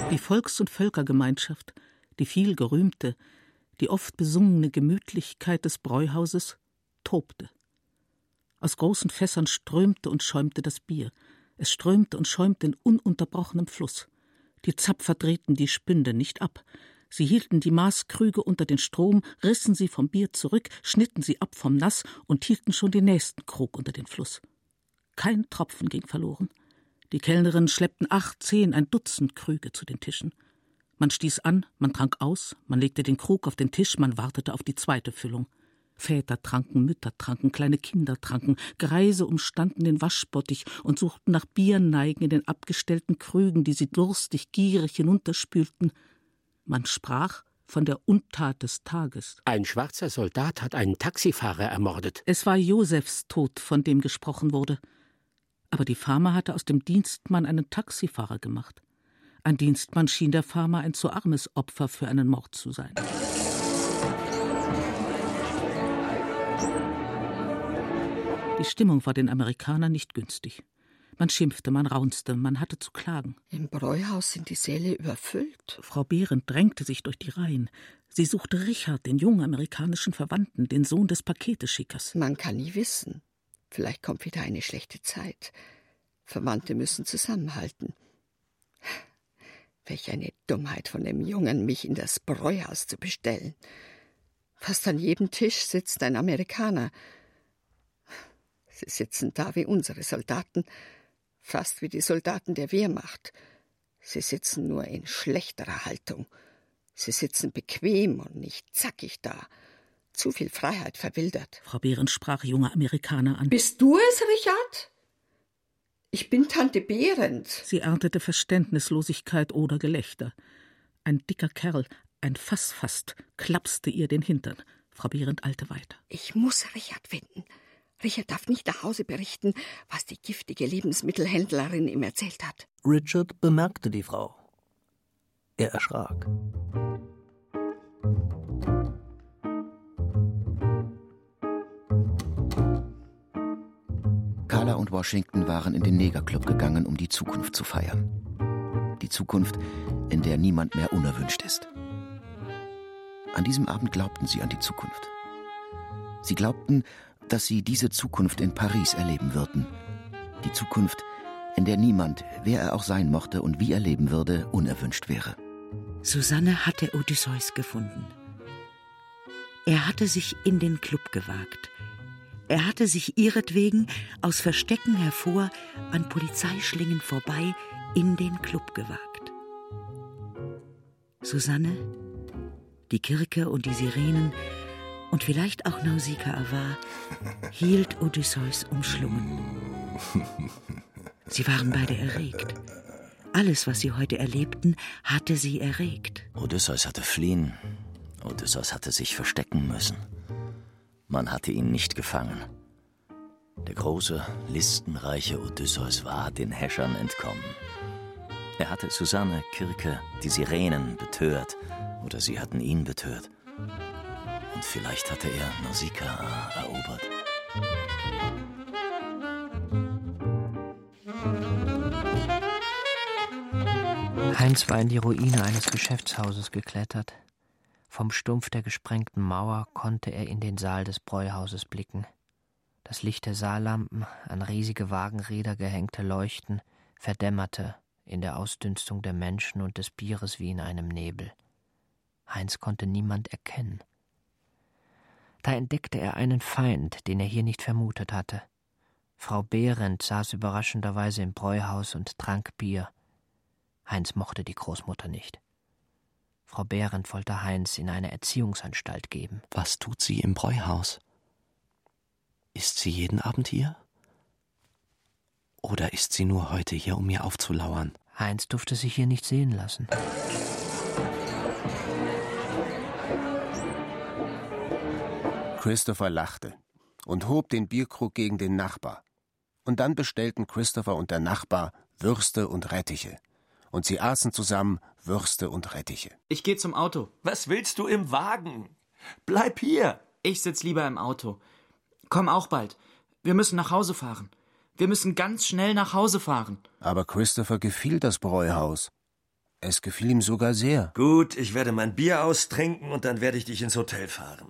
Die Volks- und Völkergemeinschaft, die viel gerühmte, die oft besungene Gemütlichkeit des Bräuhauses tobte. Aus großen Fässern strömte und schäumte das Bier. Es strömte und schäumte in ununterbrochenem Fluss. Die Zapfer drehten die Spünde nicht ab. Sie hielten die Maßkrüge unter den Strom, rissen sie vom Bier zurück, schnitten sie ab vom Nass und hielten schon den nächsten Krug unter den Fluss. Kein Tropfen ging verloren. Die Kellnerinnen schleppten 8, 10, ein Dutzend Krüge zu den Tischen. Man stieß an, man trank aus, man legte den Krug auf den Tisch, man wartete auf die zweite Füllung. Väter tranken, Mütter tranken, kleine Kinder tranken, Greise umstanden den Waschbottich und suchten nach Bierneigen in den abgestellten Krügen, die sie durstig, gierig hinunterspülten. Man sprach von der Untat des Tages. Ein schwarzer Soldat hat einen Taxifahrer ermordet. Es war Josefs Tod, von dem gesprochen wurde. Aber die Fama hatte aus dem Dienstmann einen Taxifahrer gemacht. Ein Dienstmann schien der Fama ein zu armes Opfer für einen Mord zu sein. Die Stimmung war den Amerikanern nicht günstig. Man schimpfte, man raunzte, man hatte zu klagen. Im Bräuhaus sind die Säle überfüllt. Frau Behrendt drängte sich durch die Reihen. Sie suchte Richard, den jungen amerikanischen Verwandten, den Sohn des Paketeschickers. Man kann nie wissen. Vielleicht kommt wieder eine schlechte Zeit. Verwandte müssen zusammenhalten. Welch eine Dummheit von dem Jungen, mich in das Bräuhaus zu bestellen. Fast an jedem Tisch sitzt ein Amerikaner. Sie sitzen da wie unsere Soldaten, fast wie die Soldaten der Wehrmacht. Sie sitzen nur in schlechterer Haltung. Sie sitzen bequem und nicht zackig da. Zu viel Freiheit verwildert. Frau Behrendt sprach junge Amerikaner an. Bist du es, Richard? Ich bin Tante Behrendt. Sie erntete Verständnislosigkeit oder Gelächter. Ein dicker Kerl, ein Fass fast, klapste ihr den Hintern. Frau Behrendt eilte weiter. Ich muss Richard finden. Richard darf nicht nach Hause berichten, was die giftige Lebensmittelhändlerin ihm erzählt hat. Richard bemerkte die Frau. Er erschrak. Carla und Washington waren in den Negerclub gegangen, um die Zukunft zu feiern. Die Zukunft, in der niemand mehr unerwünscht ist. An diesem Abend glaubten sie an die Zukunft. Sie glaubten, dass sie diese Zukunft in Paris erleben würden. Die Zukunft, in der niemand, wer er auch sein mochte und wie er leben würde, unerwünscht wäre. Susanne hatte Odysseus gefunden. Er hatte sich in den Club gewagt. Er hatte sich ihretwegen aus Verstecken hervor, an Polizeischlingen vorbei, in den Club gewagt. Susanne, die Kirke und die Sirenen und vielleicht auch Nausikaa war, hielt Odysseus umschlungen. Sie waren beide erregt. Alles, was sie heute erlebten, hatte sie erregt. Odysseus hatte fliehen. Odysseus hatte sich verstecken müssen. Man hatte ihn nicht gefangen. Der große, listenreiche Odysseus war den Häschern entkommen. Er hatte Susanne, Kirke, die Sirenen betört, oder sie hatten ihn betört. Und vielleicht hatte er Nausikaa erobert. Heinz war in die Ruine eines Geschäftshauses geklettert. Vom Stumpf der gesprengten Mauer konnte er in den Saal des Bräuhauses blicken. Das Licht der Saallampen, an riesige Wagenräder gehängte Leuchten, verdämmerte in der Ausdünstung der Menschen und des Bieres wie in einem Nebel. Heinz konnte niemand erkennen. Da entdeckte er einen Feind, den er hier nicht vermutet hatte. Frau Behrendt saß überraschenderweise im Bräuhaus und trank Bier. Heinz mochte die Großmutter nicht. Frau Behrendt wollte Heinz in eine Erziehungsanstalt geben. Was tut sie im Bräuhaus? Ist sie jeden Abend hier? Oder ist sie nur heute hier, um mir aufzulauern? Heinz durfte sich hier nicht sehen lassen. Christopher lachte und hob den Bierkrug gegen den Nachbar. Und dann bestellten Christopher und der Nachbar Würste und Rettiche. Und sie aßen zusammen Würste und Rettiche. Ich gehe zum Auto. Was willst du im Wagen? Bleib hier. Ich sitz lieber im Auto. Komm auch bald. Wir müssen nach Hause fahren. Wir müssen ganz schnell nach Hause fahren. Aber Christopher gefiel das Bräuhaus. Es gefiel ihm sogar sehr. Gut, ich werde mein Bier austrinken und dann werde ich dich ins Hotel fahren.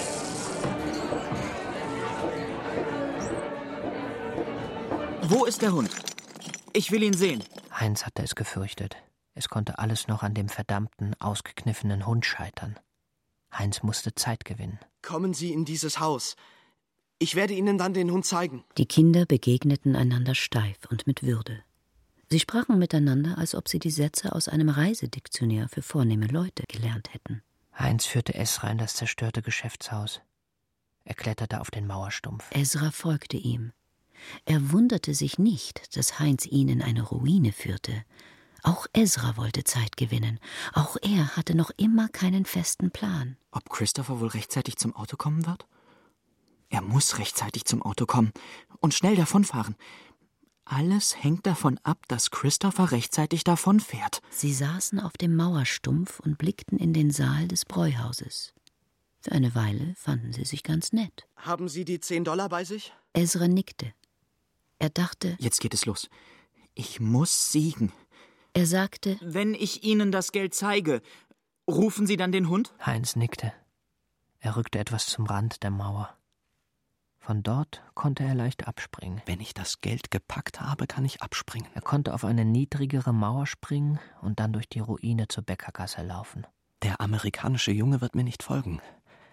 Wo ist der Hund? Ich will ihn sehen. Heinz hatte es gefürchtet. Es konnte alles noch an dem verdammten, ausgekniffenen Hund scheitern. Heinz musste Zeit gewinnen. Kommen Sie in dieses Haus. Ich werde Ihnen dann den Hund zeigen. Die Kinder begegneten einander steif und mit Würde. Sie sprachen miteinander, als ob sie die Sätze aus einem Reisediktionär für vornehme Leute gelernt hätten. Heinz führte Esra in das zerstörte Geschäftshaus. Er kletterte auf den Mauerstumpf. Esra folgte ihm. Er wunderte sich nicht, dass Heinz ihn in eine Ruine führte. Auch Esra wollte Zeit gewinnen. Auch er hatte noch immer keinen festen Plan. Ob Christopher wohl rechtzeitig zum Auto kommen wird? Er muss rechtzeitig zum Auto kommen und schnell davonfahren. Alles hängt davon ab, dass Christopher rechtzeitig davonfährt. Sie saßen auf dem Mauerstumpf und blickten in den Saal des Bräuhauses. Für eine Weile fanden sie sich ganz nett. Haben Sie die $10 bei sich? Esra nickte. Er dachte, jetzt geht es los. Ich muss siegen. Er sagte, wenn ich Ihnen das Geld zeige, rufen Sie dann den Hund? Heinz nickte. Er rückte etwas zum Rand der Mauer. Von dort konnte er leicht abspringen. Wenn ich das Geld gepackt habe, kann ich abspringen. Er konnte auf eine niedrigere Mauer springen und dann durch die Ruine zur Bäckergasse laufen. Der amerikanische Junge wird mir nicht folgen.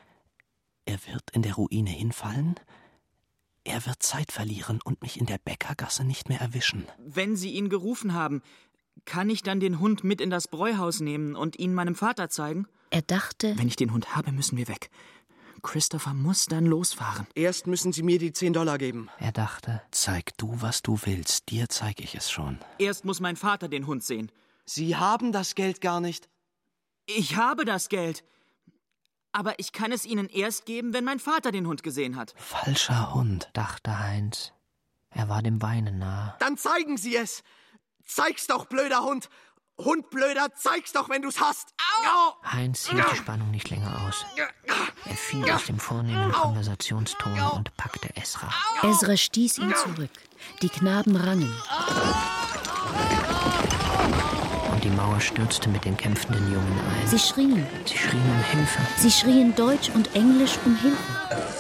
Er wird in der Ruine hinfallen. Er wird Zeit verlieren und mich in der Bäckergasse nicht mehr erwischen. Wenn Sie ihn gerufen haben, kann ich dann den Hund mit in das Bräuhaus nehmen und ihn meinem Vater zeigen? Er dachte, wenn ich den Hund habe, müssen wir weg. Christopher muss dann losfahren. Erst müssen Sie mir die $10 geben. Er dachte, zeig du, was du willst. Dir zeige ich es schon. Erst muss mein Vater den Hund sehen. Sie haben das Geld gar nicht. Ich habe das Geld. Aber ich kann es Ihnen erst geben, wenn mein Vater den Hund gesehen hat. Falscher Hund, dachte Heinz. Er war dem Weinen nahe. Dann zeigen Sie es. Zeig's doch, blöder Hund. Hund, blöder, zeig's doch, wenn du's hast. Au! Heinz hielt die Spannung nicht länger aus. Er fiel aus dem vornehmen Konversationston und packte Esra. Esra stieß ihn zurück. Die Knaben rangen. Und die Mauer stürzte mit den kämpfenden Jungen ein. Sie schrien. Sie schrien um Hilfe. Sie schrien Deutsch und Englisch um Hilfe.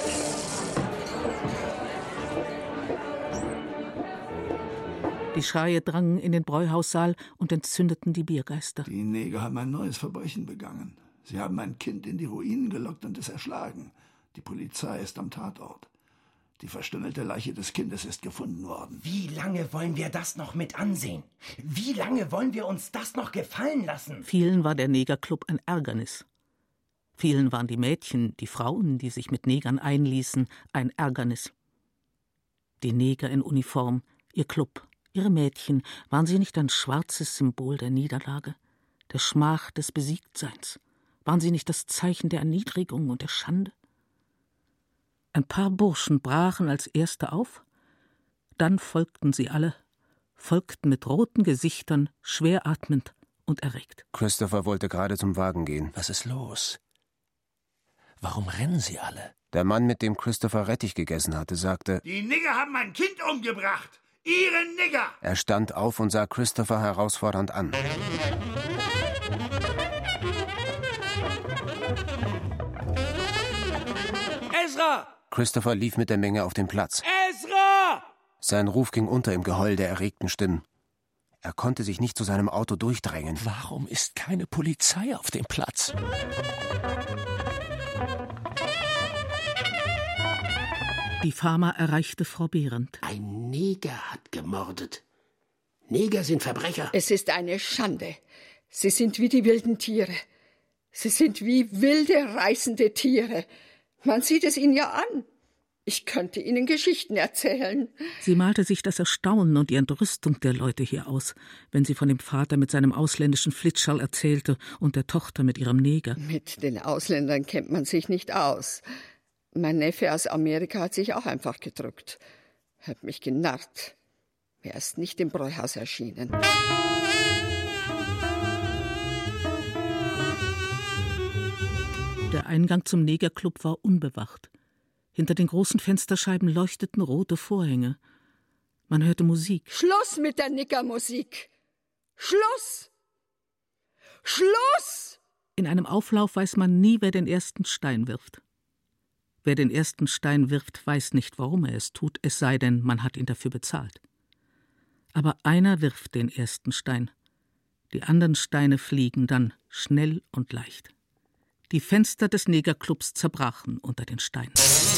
Die Schreie drangen in den Bräuhaussaal und entzündeten die Biergeister. Die Neger haben ein neues Verbrechen begangen. Sie haben ein Kind in die Ruinen gelockt und es erschlagen. Die Polizei ist am Tatort. Die verstümmelte Leiche des Kindes ist gefunden worden. Wie lange wollen wir das noch mit ansehen? Wie lange wollen wir uns das noch gefallen lassen? Vielen war der Negerclub ein Ärgernis. Vielen waren die Mädchen, die Frauen, die sich mit Negern einließen, ein Ärgernis. Die Neger in Uniform, ihr Club, ihre Mädchen, waren sie nicht ein schwarzes Symbol der Niederlage, der Schmach des Besiegtseins? Waren sie nicht das Zeichen der Erniedrigung und der Schande? Ein paar Burschen brachen als Erste auf, dann folgten sie alle, folgten mit roten Gesichtern, schwer atmend und erregt. Christopher wollte gerade zum Wagen gehen. Was ist los? Warum rennen sie alle? Der Mann, mit dem Christopher Rettich gegessen hatte, sagte: Die Nigger haben mein Kind umgebracht! Ihre Nigger! Er stand auf und sah Christopher herausfordernd an. Esra! Christopher lief mit der Menge auf den Platz. Esra! Sein Ruf ging unter im Geheul der erregten Stimmen. Er konnte sich nicht zu seinem Auto durchdrängen. Warum ist keine Polizei auf dem Platz? Die Fama erreichte Frau Behrendt. Ein Neger hat gemordet. Neger sind Verbrecher. Es ist eine Schande. Sie sind wie die wilden Tiere. Sie sind wie wilde, reißende Tiere. Man sieht es ihnen ja an. Ich könnte Ihnen Geschichten erzählen. Sie malte sich das Erstaunen und die Entrüstung der Leute hier aus, wenn sie von dem Vater mit seinem ausländischen Flitschall erzählte und der Tochter mit ihrem Neger. Mit den Ausländern kennt man sich nicht aus. Mein Neffe aus Amerika hat sich auch einfach gedrückt. Hat mich genarrt. Er ist nicht im Bräuhaus erschienen. Der Eingang zum Negerclub war unbewacht. Hinter den großen Fensterscheiben leuchteten rote Vorhänge. Man hörte Musik. Schluss mit der Nickermusik! Schluss! Schluss! In einem Auflauf weiß man nie, wer den ersten Stein wirft. Wer den ersten Stein wirft, weiß nicht, warum er es tut, es sei denn, man hat ihn dafür bezahlt. Aber einer wirft den ersten Stein. Die anderen Steine fliegen dann schnell und leicht. Die Fenster des Negerclubs zerbrachen unter den Steinen.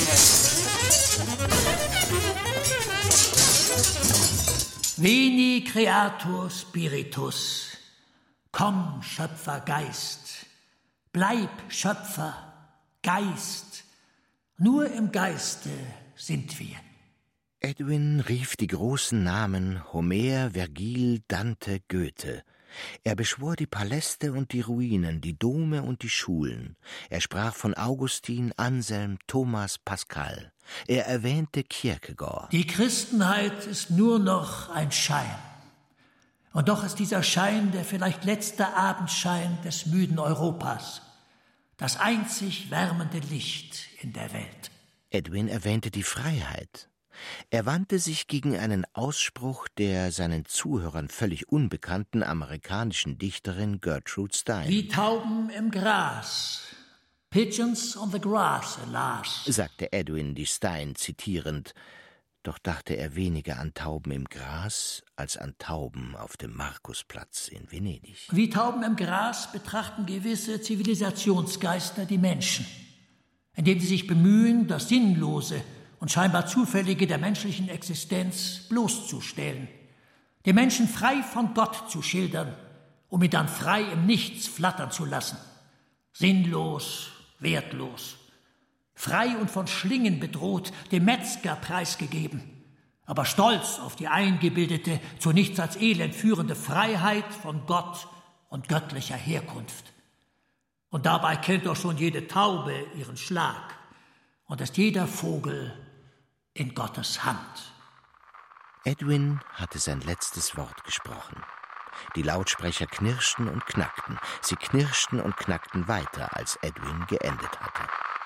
Veni Creator Spiritus. Komm, Schöpfergeist. Bleib, Schöpfer, Geist. Nur im Geiste sind wir. Edwin rief die großen Namen Homer, Vergil, Dante, Goethe. Er beschwor die Paläste und die Ruinen, die Dome und die Schulen. Er sprach von Augustin, Anselm, Thomas, Pascal. Er erwähnte Kierkegaard. Die Christenheit ist nur noch ein Schein. Und doch ist dieser Schein der vielleicht letzte Abendschein des müden Europas. Das einzig wärmende Licht in der Welt. Edwin erwähnte die Freiheit. Er wandte sich gegen einen Ausspruch der seinen Zuhörern völlig unbekannten amerikanischen Dichterin Gertrude Stein. Wie Tauben im Gras. Pigeons on the grass, alas, sagte Edwin die Stein zitierend, doch dachte er weniger an Tauben im Gras als an Tauben auf dem Markusplatz in Venedig. Wie Tauben im Gras betrachten gewisse Zivilisationsgeister die Menschen, indem sie sich bemühen, das Sinnlose und scheinbar Zufällige der menschlichen Existenz bloßzustellen, den Menschen frei von Gott zu schildern, um ihn dann frei im Nichts flattern zu lassen. Sinnlos, wertlos, frei und von Schlingen bedroht, dem Metzger preisgegeben, aber stolz auf die eingebildete, zu nichts als Elend führende Freiheit von Gott und göttlicher Herkunft. Und dabei kennt doch schon jede Taube ihren Schlag und ist jeder Vogel in Gottes Hand. Edwin hatte sein letztes Wort gesprochen. Die Lautsprecher knirschten und knackten. Sie knirschten und knackten weiter, als Edwin geendet hatte.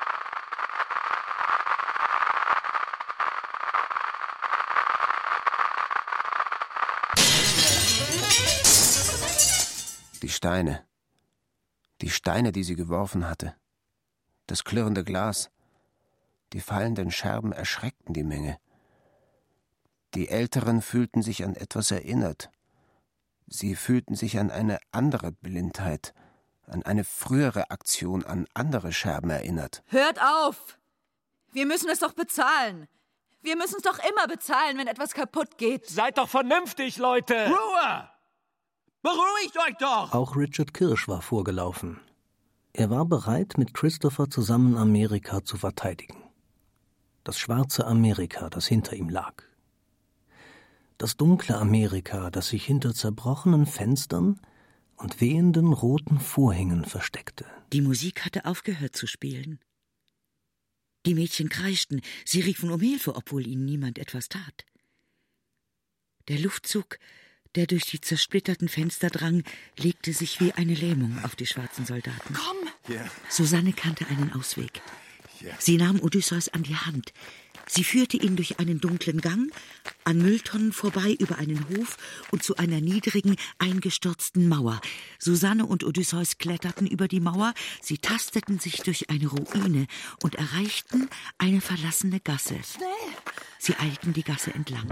Die Steine, die sie geworfen hatte, das klirrende Glas, die fallenden Scherben erschreckten die Menge. Die Älteren fühlten sich an etwas erinnert. Sie fühlten sich an eine andere Blindheit, an eine frühere Aktion, an andere Scherben erinnert. Hört auf! Wir müssen es doch bezahlen. Wir müssen es doch immer bezahlen, wenn etwas kaputt geht. Seid doch vernünftig, Leute! Ruhe! Beruhigt euch doch! Auch Richard Kirsch war vorgelaufen. Er war bereit, mit Christopher zusammen Amerika zu verteidigen. Das schwarze Amerika, das hinter ihm lag. Das dunkle Amerika, das sich hinter zerbrochenen Fenstern und wehenden roten Vorhängen versteckte. Die Musik hatte aufgehört zu spielen. Die Mädchen kreischten, sie riefen um Hilfe, obwohl ihnen niemand etwas tat. Der Luftzug, der durch die zersplitterten Fenster drang, legte sich wie eine Lähmung auf die schwarzen Soldaten. Komm! Yeah. Susanne kannte einen Ausweg. Yeah. Sie nahm Odysseus an die Hand. Sie führte ihn durch einen dunklen Gang, an Mülltonnen vorbei, über einen Hof und zu einer niedrigen, eingestürzten Mauer. Susanne und Odysseus kletterten über die Mauer, sie tasteten sich durch eine Ruine und erreichten eine verlassene Gasse. Schnell! Sie eilten die Gasse entlang.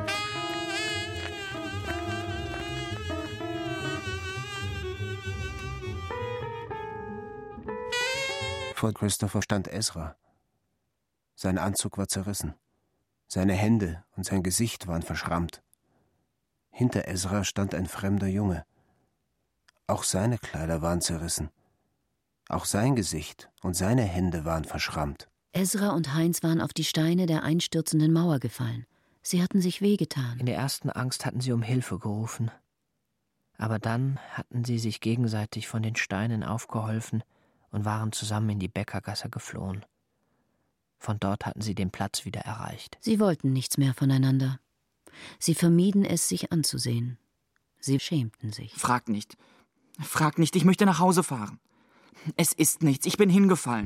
Vor Christopher stand Ezra. Sein Anzug war zerrissen. Seine Hände und sein Gesicht waren verschrammt. Hinter Ezra stand ein fremder Junge. Auch seine Kleider waren zerrissen. Auch sein Gesicht und seine Hände waren verschrammt. Ezra und Heinz waren auf die Steine der einstürzenden Mauer gefallen. Sie hatten sich wehgetan. In der ersten Angst hatten sie um Hilfe gerufen. Aber dann hatten sie sich gegenseitig von den Steinen aufgeholfen und waren zusammen in die Bäckergasse geflohen. Von dort hatten sie den Platz wieder erreicht. Sie wollten nichts mehr voneinander. Sie vermieden es, sich anzusehen. Sie schämten sich. Frag nicht, ich möchte nach Hause fahren. Es ist nichts, ich bin hingefallen.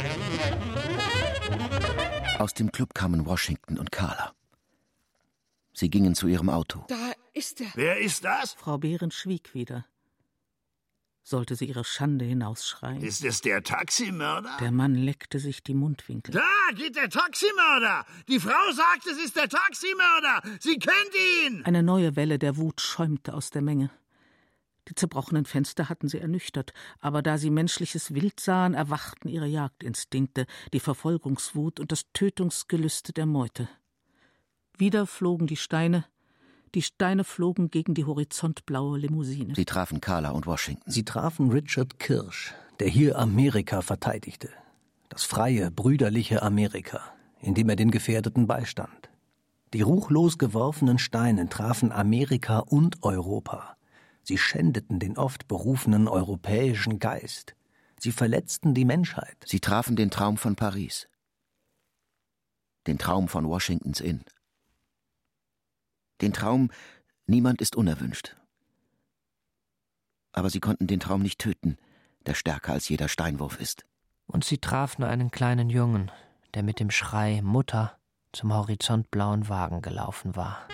Aus dem Club kamen Washington und Carla. Sie gingen zu ihrem Auto. Da ist er. Wer ist das? Frau Behrens schwieg wieder. Sollte sie ihre Schande hinausschreien? Ist es der Taximörder? Der Mann leckte sich die Mundwinkel. Da geht der Taximörder! Die Frau sagt, es ist der Taximörder! Sie kennt ihn! Eine neue Welle der Wut schäumte aus der Menge. Die zerbrochenen Fenster hatten sie ernüchtert, aber da sie menschliches Wild sahen, erwachten ihre Jagdinstinkte, die Verfolgungswut und das Tötungsgelüste der Meute. Wieder flogen die Steine flogen gegen die horizontblaue Limousine. Sie trafen Carla und Washington. Sie trafen Richard Kirsch, der hier Amerika verteidigte. Das freie, brüderliche Amerika, in dem er den Gefährdeten beistand. Die ruchlos geworfenen Steine trafen Amerika und Europa. Sie schändeten den oft berufenen europäischen Geist. Sie verletzten die Menschheit. Sie trafen den Traum von Paris. Den Traum von Washingtons Inn. Den Traum, niemand ist unerwünscht. Aber sie konnten den Traum nicht töten, der stärker als jeder Steinwurf ist. Und sie trafen einen kleinen Jungen, der mit dem Schrei »Mutter« zum horizontblauen Wagen gelaufen war.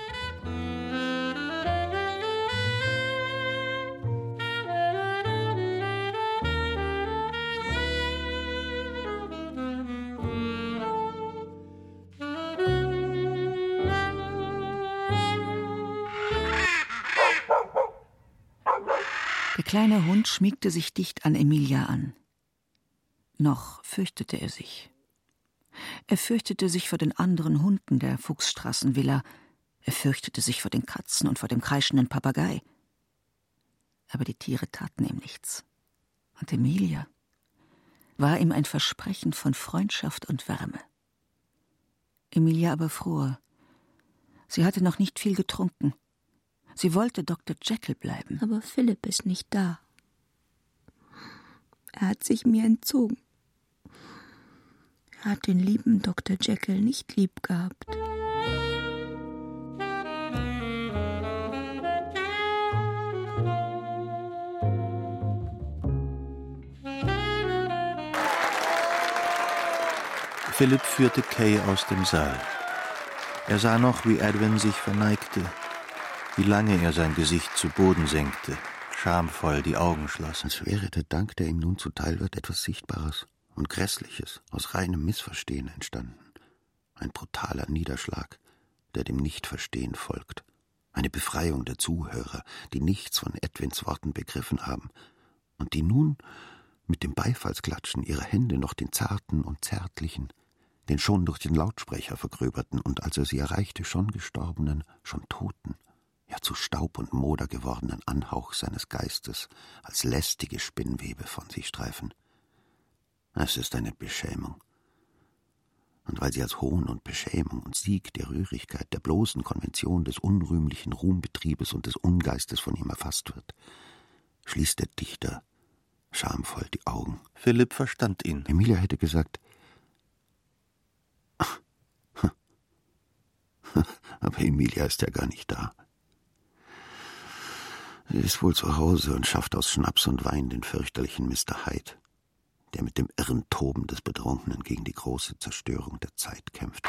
Der kleine Hund schmiegte sich dicht an Emilia an. Noch fürchtete er sich. Er fürchtete sich vor den anderen Hunden der Fuchsstraßenvilla. Er fürchtete sich vor den Katzen und vor dem kreischenden Papagei. Aber die Tiere taten ihm nichts. Und Emilia war ihm ein Versprechen von Freundschaft und Wärme. Emilia aber fror. Sie hatte noch nicht viel getrunken. Sie wollte Dr. Jekyll bleiben. Aber Philipp ist nicht da. Er hat sich mir entzogen. Er hat den lieben Dr. Jekyll nicht lieb gehabt. Philipp führte Kay aus dem Saal. Er sah noch, wie Edwin sich verneigte, wie lange er sein Gesicht zu Boden senkte, schamvoll die Augen schloss. Als wäre der Dank, der ihm nun zuteil wird, etwas Sichtbares und Grässliches, aus reinem Missverstehen entstanden. Ein brutaler Niederschlag, der dem Nichtverstehen folgt. Eine Befreiung der Zuhörer, die nichts von Edwins Worten begriffen haben und die nun mit dem Beifallsklatschen ihrer Hände noch den zarten und zärtlichen, den schon durch den Lautsprecher vergröberten und als er sie erreichte schon gestorbenen, schon toten, ja zu Staub und Moder gewordenen Anhauch seines Geistes als lästige Spinnwebe von sich streifen. Es ist eine Beschämung. Und weil sie als Hohn und Beschämung und Sieg der Rührigkeit, der bloßen Konvention des unrühmlichen Ruhmbetriebes und des Ungeistes von ihm erfasst wird, schließt der Dichter schamvoll die Augen. Philipp verstand ihn. Emilia hätte gesagt, aber Emilia ist ja gar nicht da. Sie ist wohl zu Hause und schafft aus Schnaps und Wein den fürchterlichen Mr. Hyde, der mit dem irren Toben des Betrunkenen gegen die große Zerstörung der Zeit kämpft.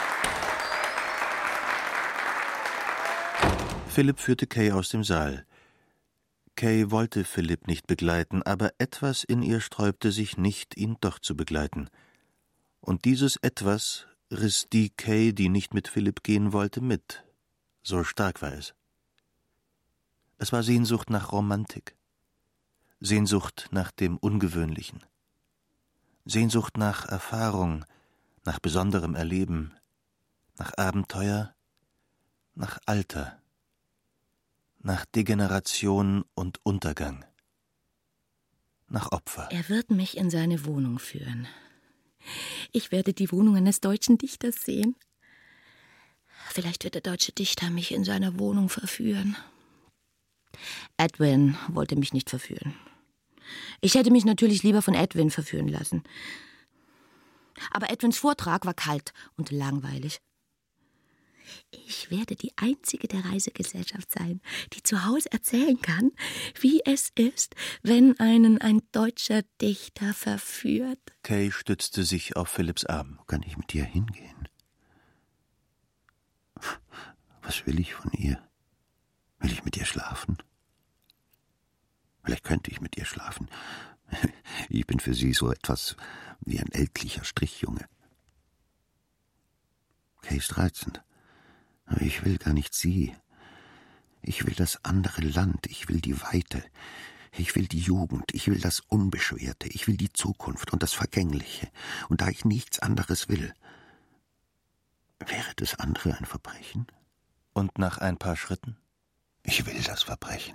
Philipp führte Kay aus dem Saal. Kay wollte Philipp nicht begleiten, aber etwas in ihr sträubte sich nicht, ihn doch zu begleiten. Und dieses Etwas riss die Kay, die nicht mit Philipp gehen wollte, mit. So stark war es. Es war Sehnsucht nach Romantik, Sehnsucht nach dem Ungewöhnlichen, Sehnsucht nach Erfahrung, nach besonderem Erleben, nach Abenteuer, nach Alter, nach Degeneration und Untergang, nach Opfer. Er wird mich in seine Wohnung führen. Ich werde die Wohnung eines deutschen Dichters sehen. Vielleicht wird der deutsche Dichter mich in seiner Wohnung verführen. Edwin wollte mich nicht verführen. Ich hätte mich natürlich lieber von Edwin verführen lassen. Aber Edwins Vortrag war kalt und langweilig. Ich werde die einzige der Reisegesellschaft sein, die zu Hause erzählen kann, wie es ist, wenn einen ein deutscher Dichter verführt. Kay stützte sich auf Philipps Arm. Kann ich mit dir hingehen? Was will ich von ihr? Will ich mit ihr schlafen? Vielleicht könnte ich mit ihr schlafen. Ich bin für sie so etwas wie ein ältlicher Strichjunge. Kay ist reizend. Aber ich will gar nicht sie. Ich will das andere Land. Ich will die Weite. Ich will die Jugend. Ich will das Unbeschwerte. Ich will die Zukunft und das Vergängliche. Und da ich nichts anderes will, wäre das andere ein Verbrechen? Und nach ein paar Schritten? Ich will das Verbrechen.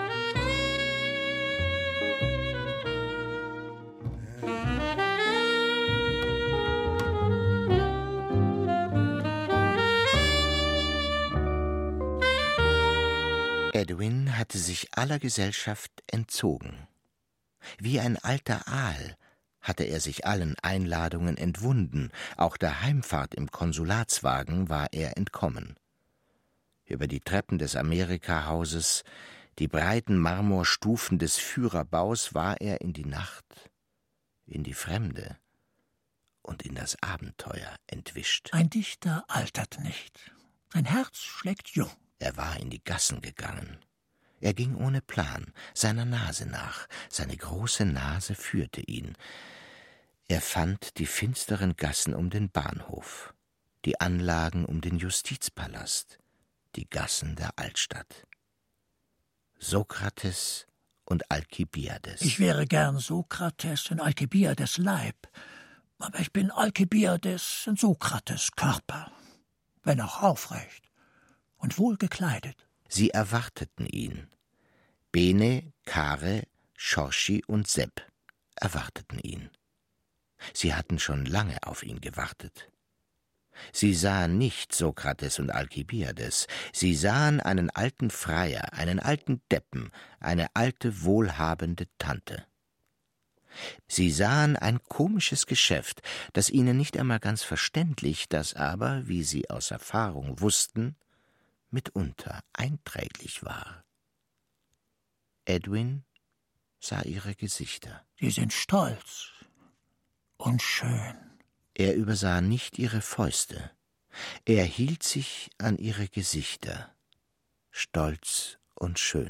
Edwin hatte sich aller Gesellschaft entzogen. Wie ein alter Aal hatte er sich allen Einladungen entwunden, auch der Heimfahrt im Konsulatswagen war er entkommen. Über die Treppen des Amerika-Hauses, die breiten Marmorstufen des Führerbaus war er in die Nacht, in die Fremde und in das Abenteuer entwischt. Ein Dichter altert nicht. Sein Herz schlägt jung. Er war in die Gassen gegangen. Er ging ohne Plan, seiner Nase nach. Seine große Nase führte ihn. Er fand die finsteren Gassen um den Bahnhof, die Anlagen um den Justizpalast, die Gassen der Altstadt. Sokrates und Alkibiades. Ich wäre gern Sokrates in Alkibiades Leib, aber ich bin Alkibiades in Sokrates Körper, wenn auch aufrecht und wohl gekleidet. Sie erwarteten ihn. Bene, Kare, Schorschi und Sepp erwarteten ihn. Sie hatten schon lange auf ihn gewartet. Sie sahen nicht Sokrates und Alkibiades, sie sahen einen alten Freier, einen alten Deppen, eine alte, wohlhabende Tante. Sie sahen ein komisches Geschäft, das ihnen nicht einmal ganz verständlich, das aber, wie sie aus Erfahrung wussten, mitunter einträglich war. Edwin sah ihre Gesichter. Sie sind stolz und schön. Er übersah nicht ihre Fäuste. Er hielt sich an ihre Gesichter, stolz und schön.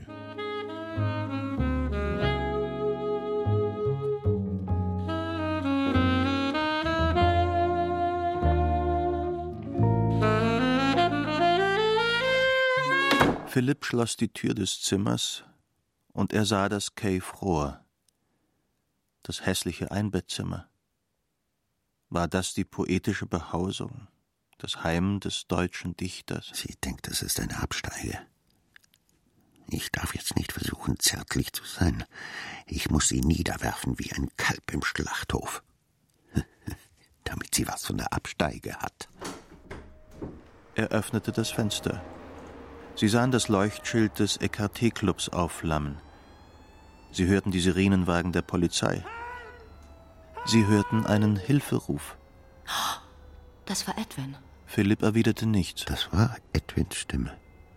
Philipp schloss die Tür des Zimmers, und er sah das Kay fror, das hässliche Einbettzimmer. War das die poetische Behausung, das Heim des deutschen Dichters? Sie denkt, es ist eine Absteige. Ich darf jetzt nicht versuchen, zärtlich zu sein. Ich muss sie niederwerfen wie ein Kalb im Schlachthof, damit sie was von der Absteige hat. Er öffnete das Fenster. Sie sahen das Leuchtschild des Ecarté-Clubs aufflammen. Sie hörten die Sirenenwagen der Polizei. Sie hörten einen Hilferuf. Das war Edwin. Philipp erwiderte nichts. Das war Edwins Stimme.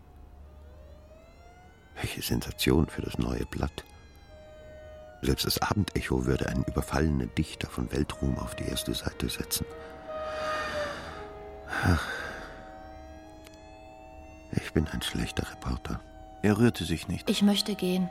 Welche Sensation für das neue Blatt. Selbst das Abendecho würde einen überfallenen Dichter von Weltruhm auf die erste Seite setzen. Ach, ich bin ein schlechter Reporter. Er rührte sich nicht. Ich möchte gehen.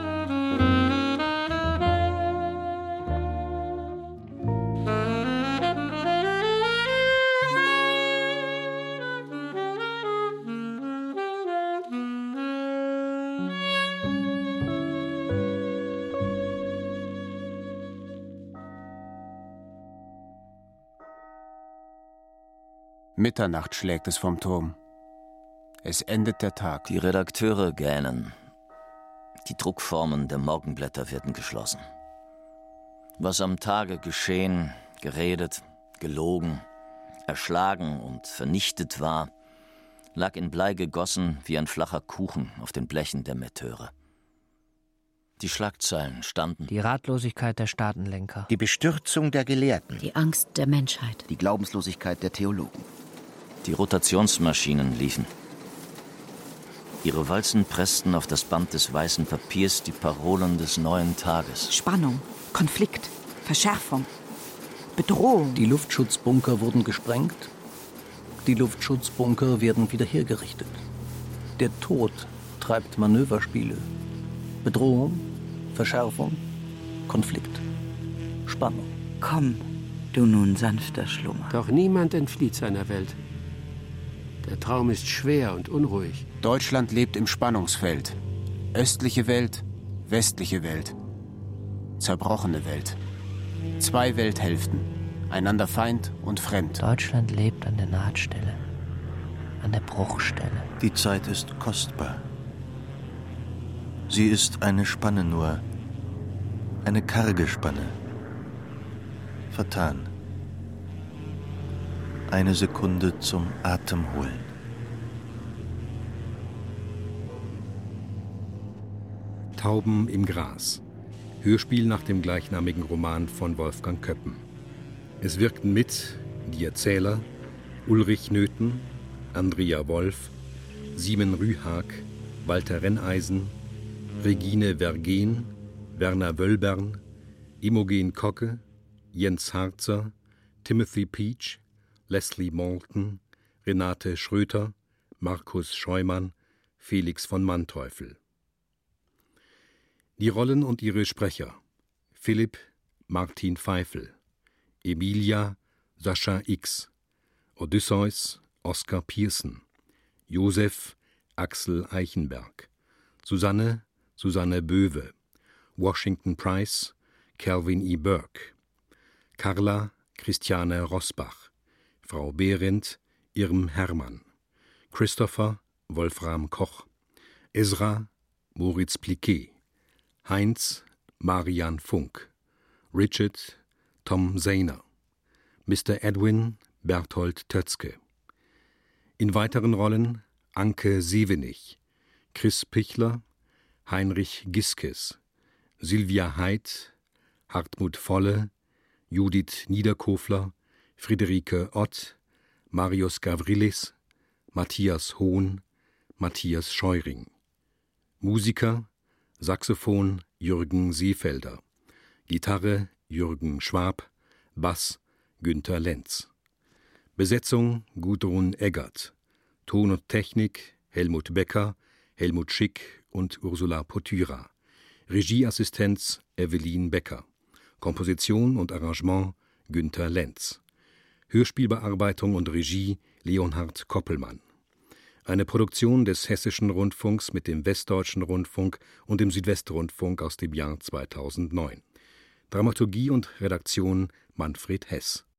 Mitternacht schlägt es vom Turm. Es endet der Tag. Die Redakteure gähnen. Die Druckformen der Morgenblätter werden geschlossen. Was am Tage geschehen, geredet, gelogen, erschlagen und vernichtet war, lag in Blei gegossen wie ein flacher Kuchen auf den Blechen der Metteure. Die Schlagzeilen standen. Die Ratlosigkeit der Staatenlenker. Die Bestürzung der Gelehrten. Die Angst der Menschheit. Die Glaubenslosigkeit der Theologen. Die Rotationsmaschinen liefen. Ihre Walzen pressten auf das Band des weißen Papiers die Parolen des neuen Tages. Spannung, Konflikt, Verschärfung, Bedrohung. Die Luftschutzbunker wurden gesprengt. Die Luftschutzbunker werden wieder hergerichtet. Der Tod treibt Manöverspiele. Bedrohung, Verschärfung, Konflikt, Spannung. Komm, du nun sanfter Schlummer. Doch niemand entflieht seiner Welt. Der Traum ist schwer und unruhig. Deutschland lebt im Spannungsfeld. Östliche Welt, westliche Welt. Zerbrochene Welt. 2 Welthälften. Einander Feind und fremd. Deutschland lebt an der Nahtstelle. An der Bruchstelle. Die Zeit ist kostbar. Sie ist eine Spanne nur. Eine karge Spanne. Vertan. Eine Sekunde zum Atem holen. Tauben im Gras. Hörspiel nach dem gleichnamigen Roman von Wolfgang Köppen. Es wirkten mit die Erzähler Ulrich Nöthen, Andrea Wolf, Simon Rühag, Walter Renneisen, Regine Vergen, Werner Wöllbern, Imogen Kocke, Jens Harzer, Timothy Peach, Leslie Malton, Renate Schröter, Markus Scheumann, Felix von Manteuffel. Die Rollen und ihre Sprecher: Philipp Martin Pfeifel, Emilia Sascha X, Odysseus Oskar Pierson, Josef Axel Eichenberg, Susanne Susanne Böwe, Washington Price Calvin E. Burke, Carla Christiane Rosbach, Frau Behrendt Irm Hermann, Christopher Wolfram Koch, Ezra Moritz Pliquet, Heinz Marian Funk, Richard Tom Zehner, Mr. Edwin Berthold Tötzke. In weiteren Rollen Anke Sevenich, Chris Pichler, Heinrich Giskes, Sylvia Heid, Hartmut Volle, Judith Niederkofler, Friederike Ott, Marius Gavrilis, Matthias Hohn, Matthias Scheuring. Musiker Saxophon Jürgen Seefelder, Gitarre Jürgen Schwab, Bass Günter Lenz. Besetzung Gudrun Eggert, Ton und Technik Helmut Becker, Helmut Schick und Ursula Potyra. Regieassistenz Evelyn Becker. Komposition und Arrangement Günter Lenz. Hörspielbearbeitung und Regie Leonhard Koppelmann. Eine Produktion des Hessischen Rundfunks mit dem Westdeutschen Rundfunk und dem Südwestrundfunk aus dem Jahr 2009. Dramaturgie und Redaktion Manfred Hess.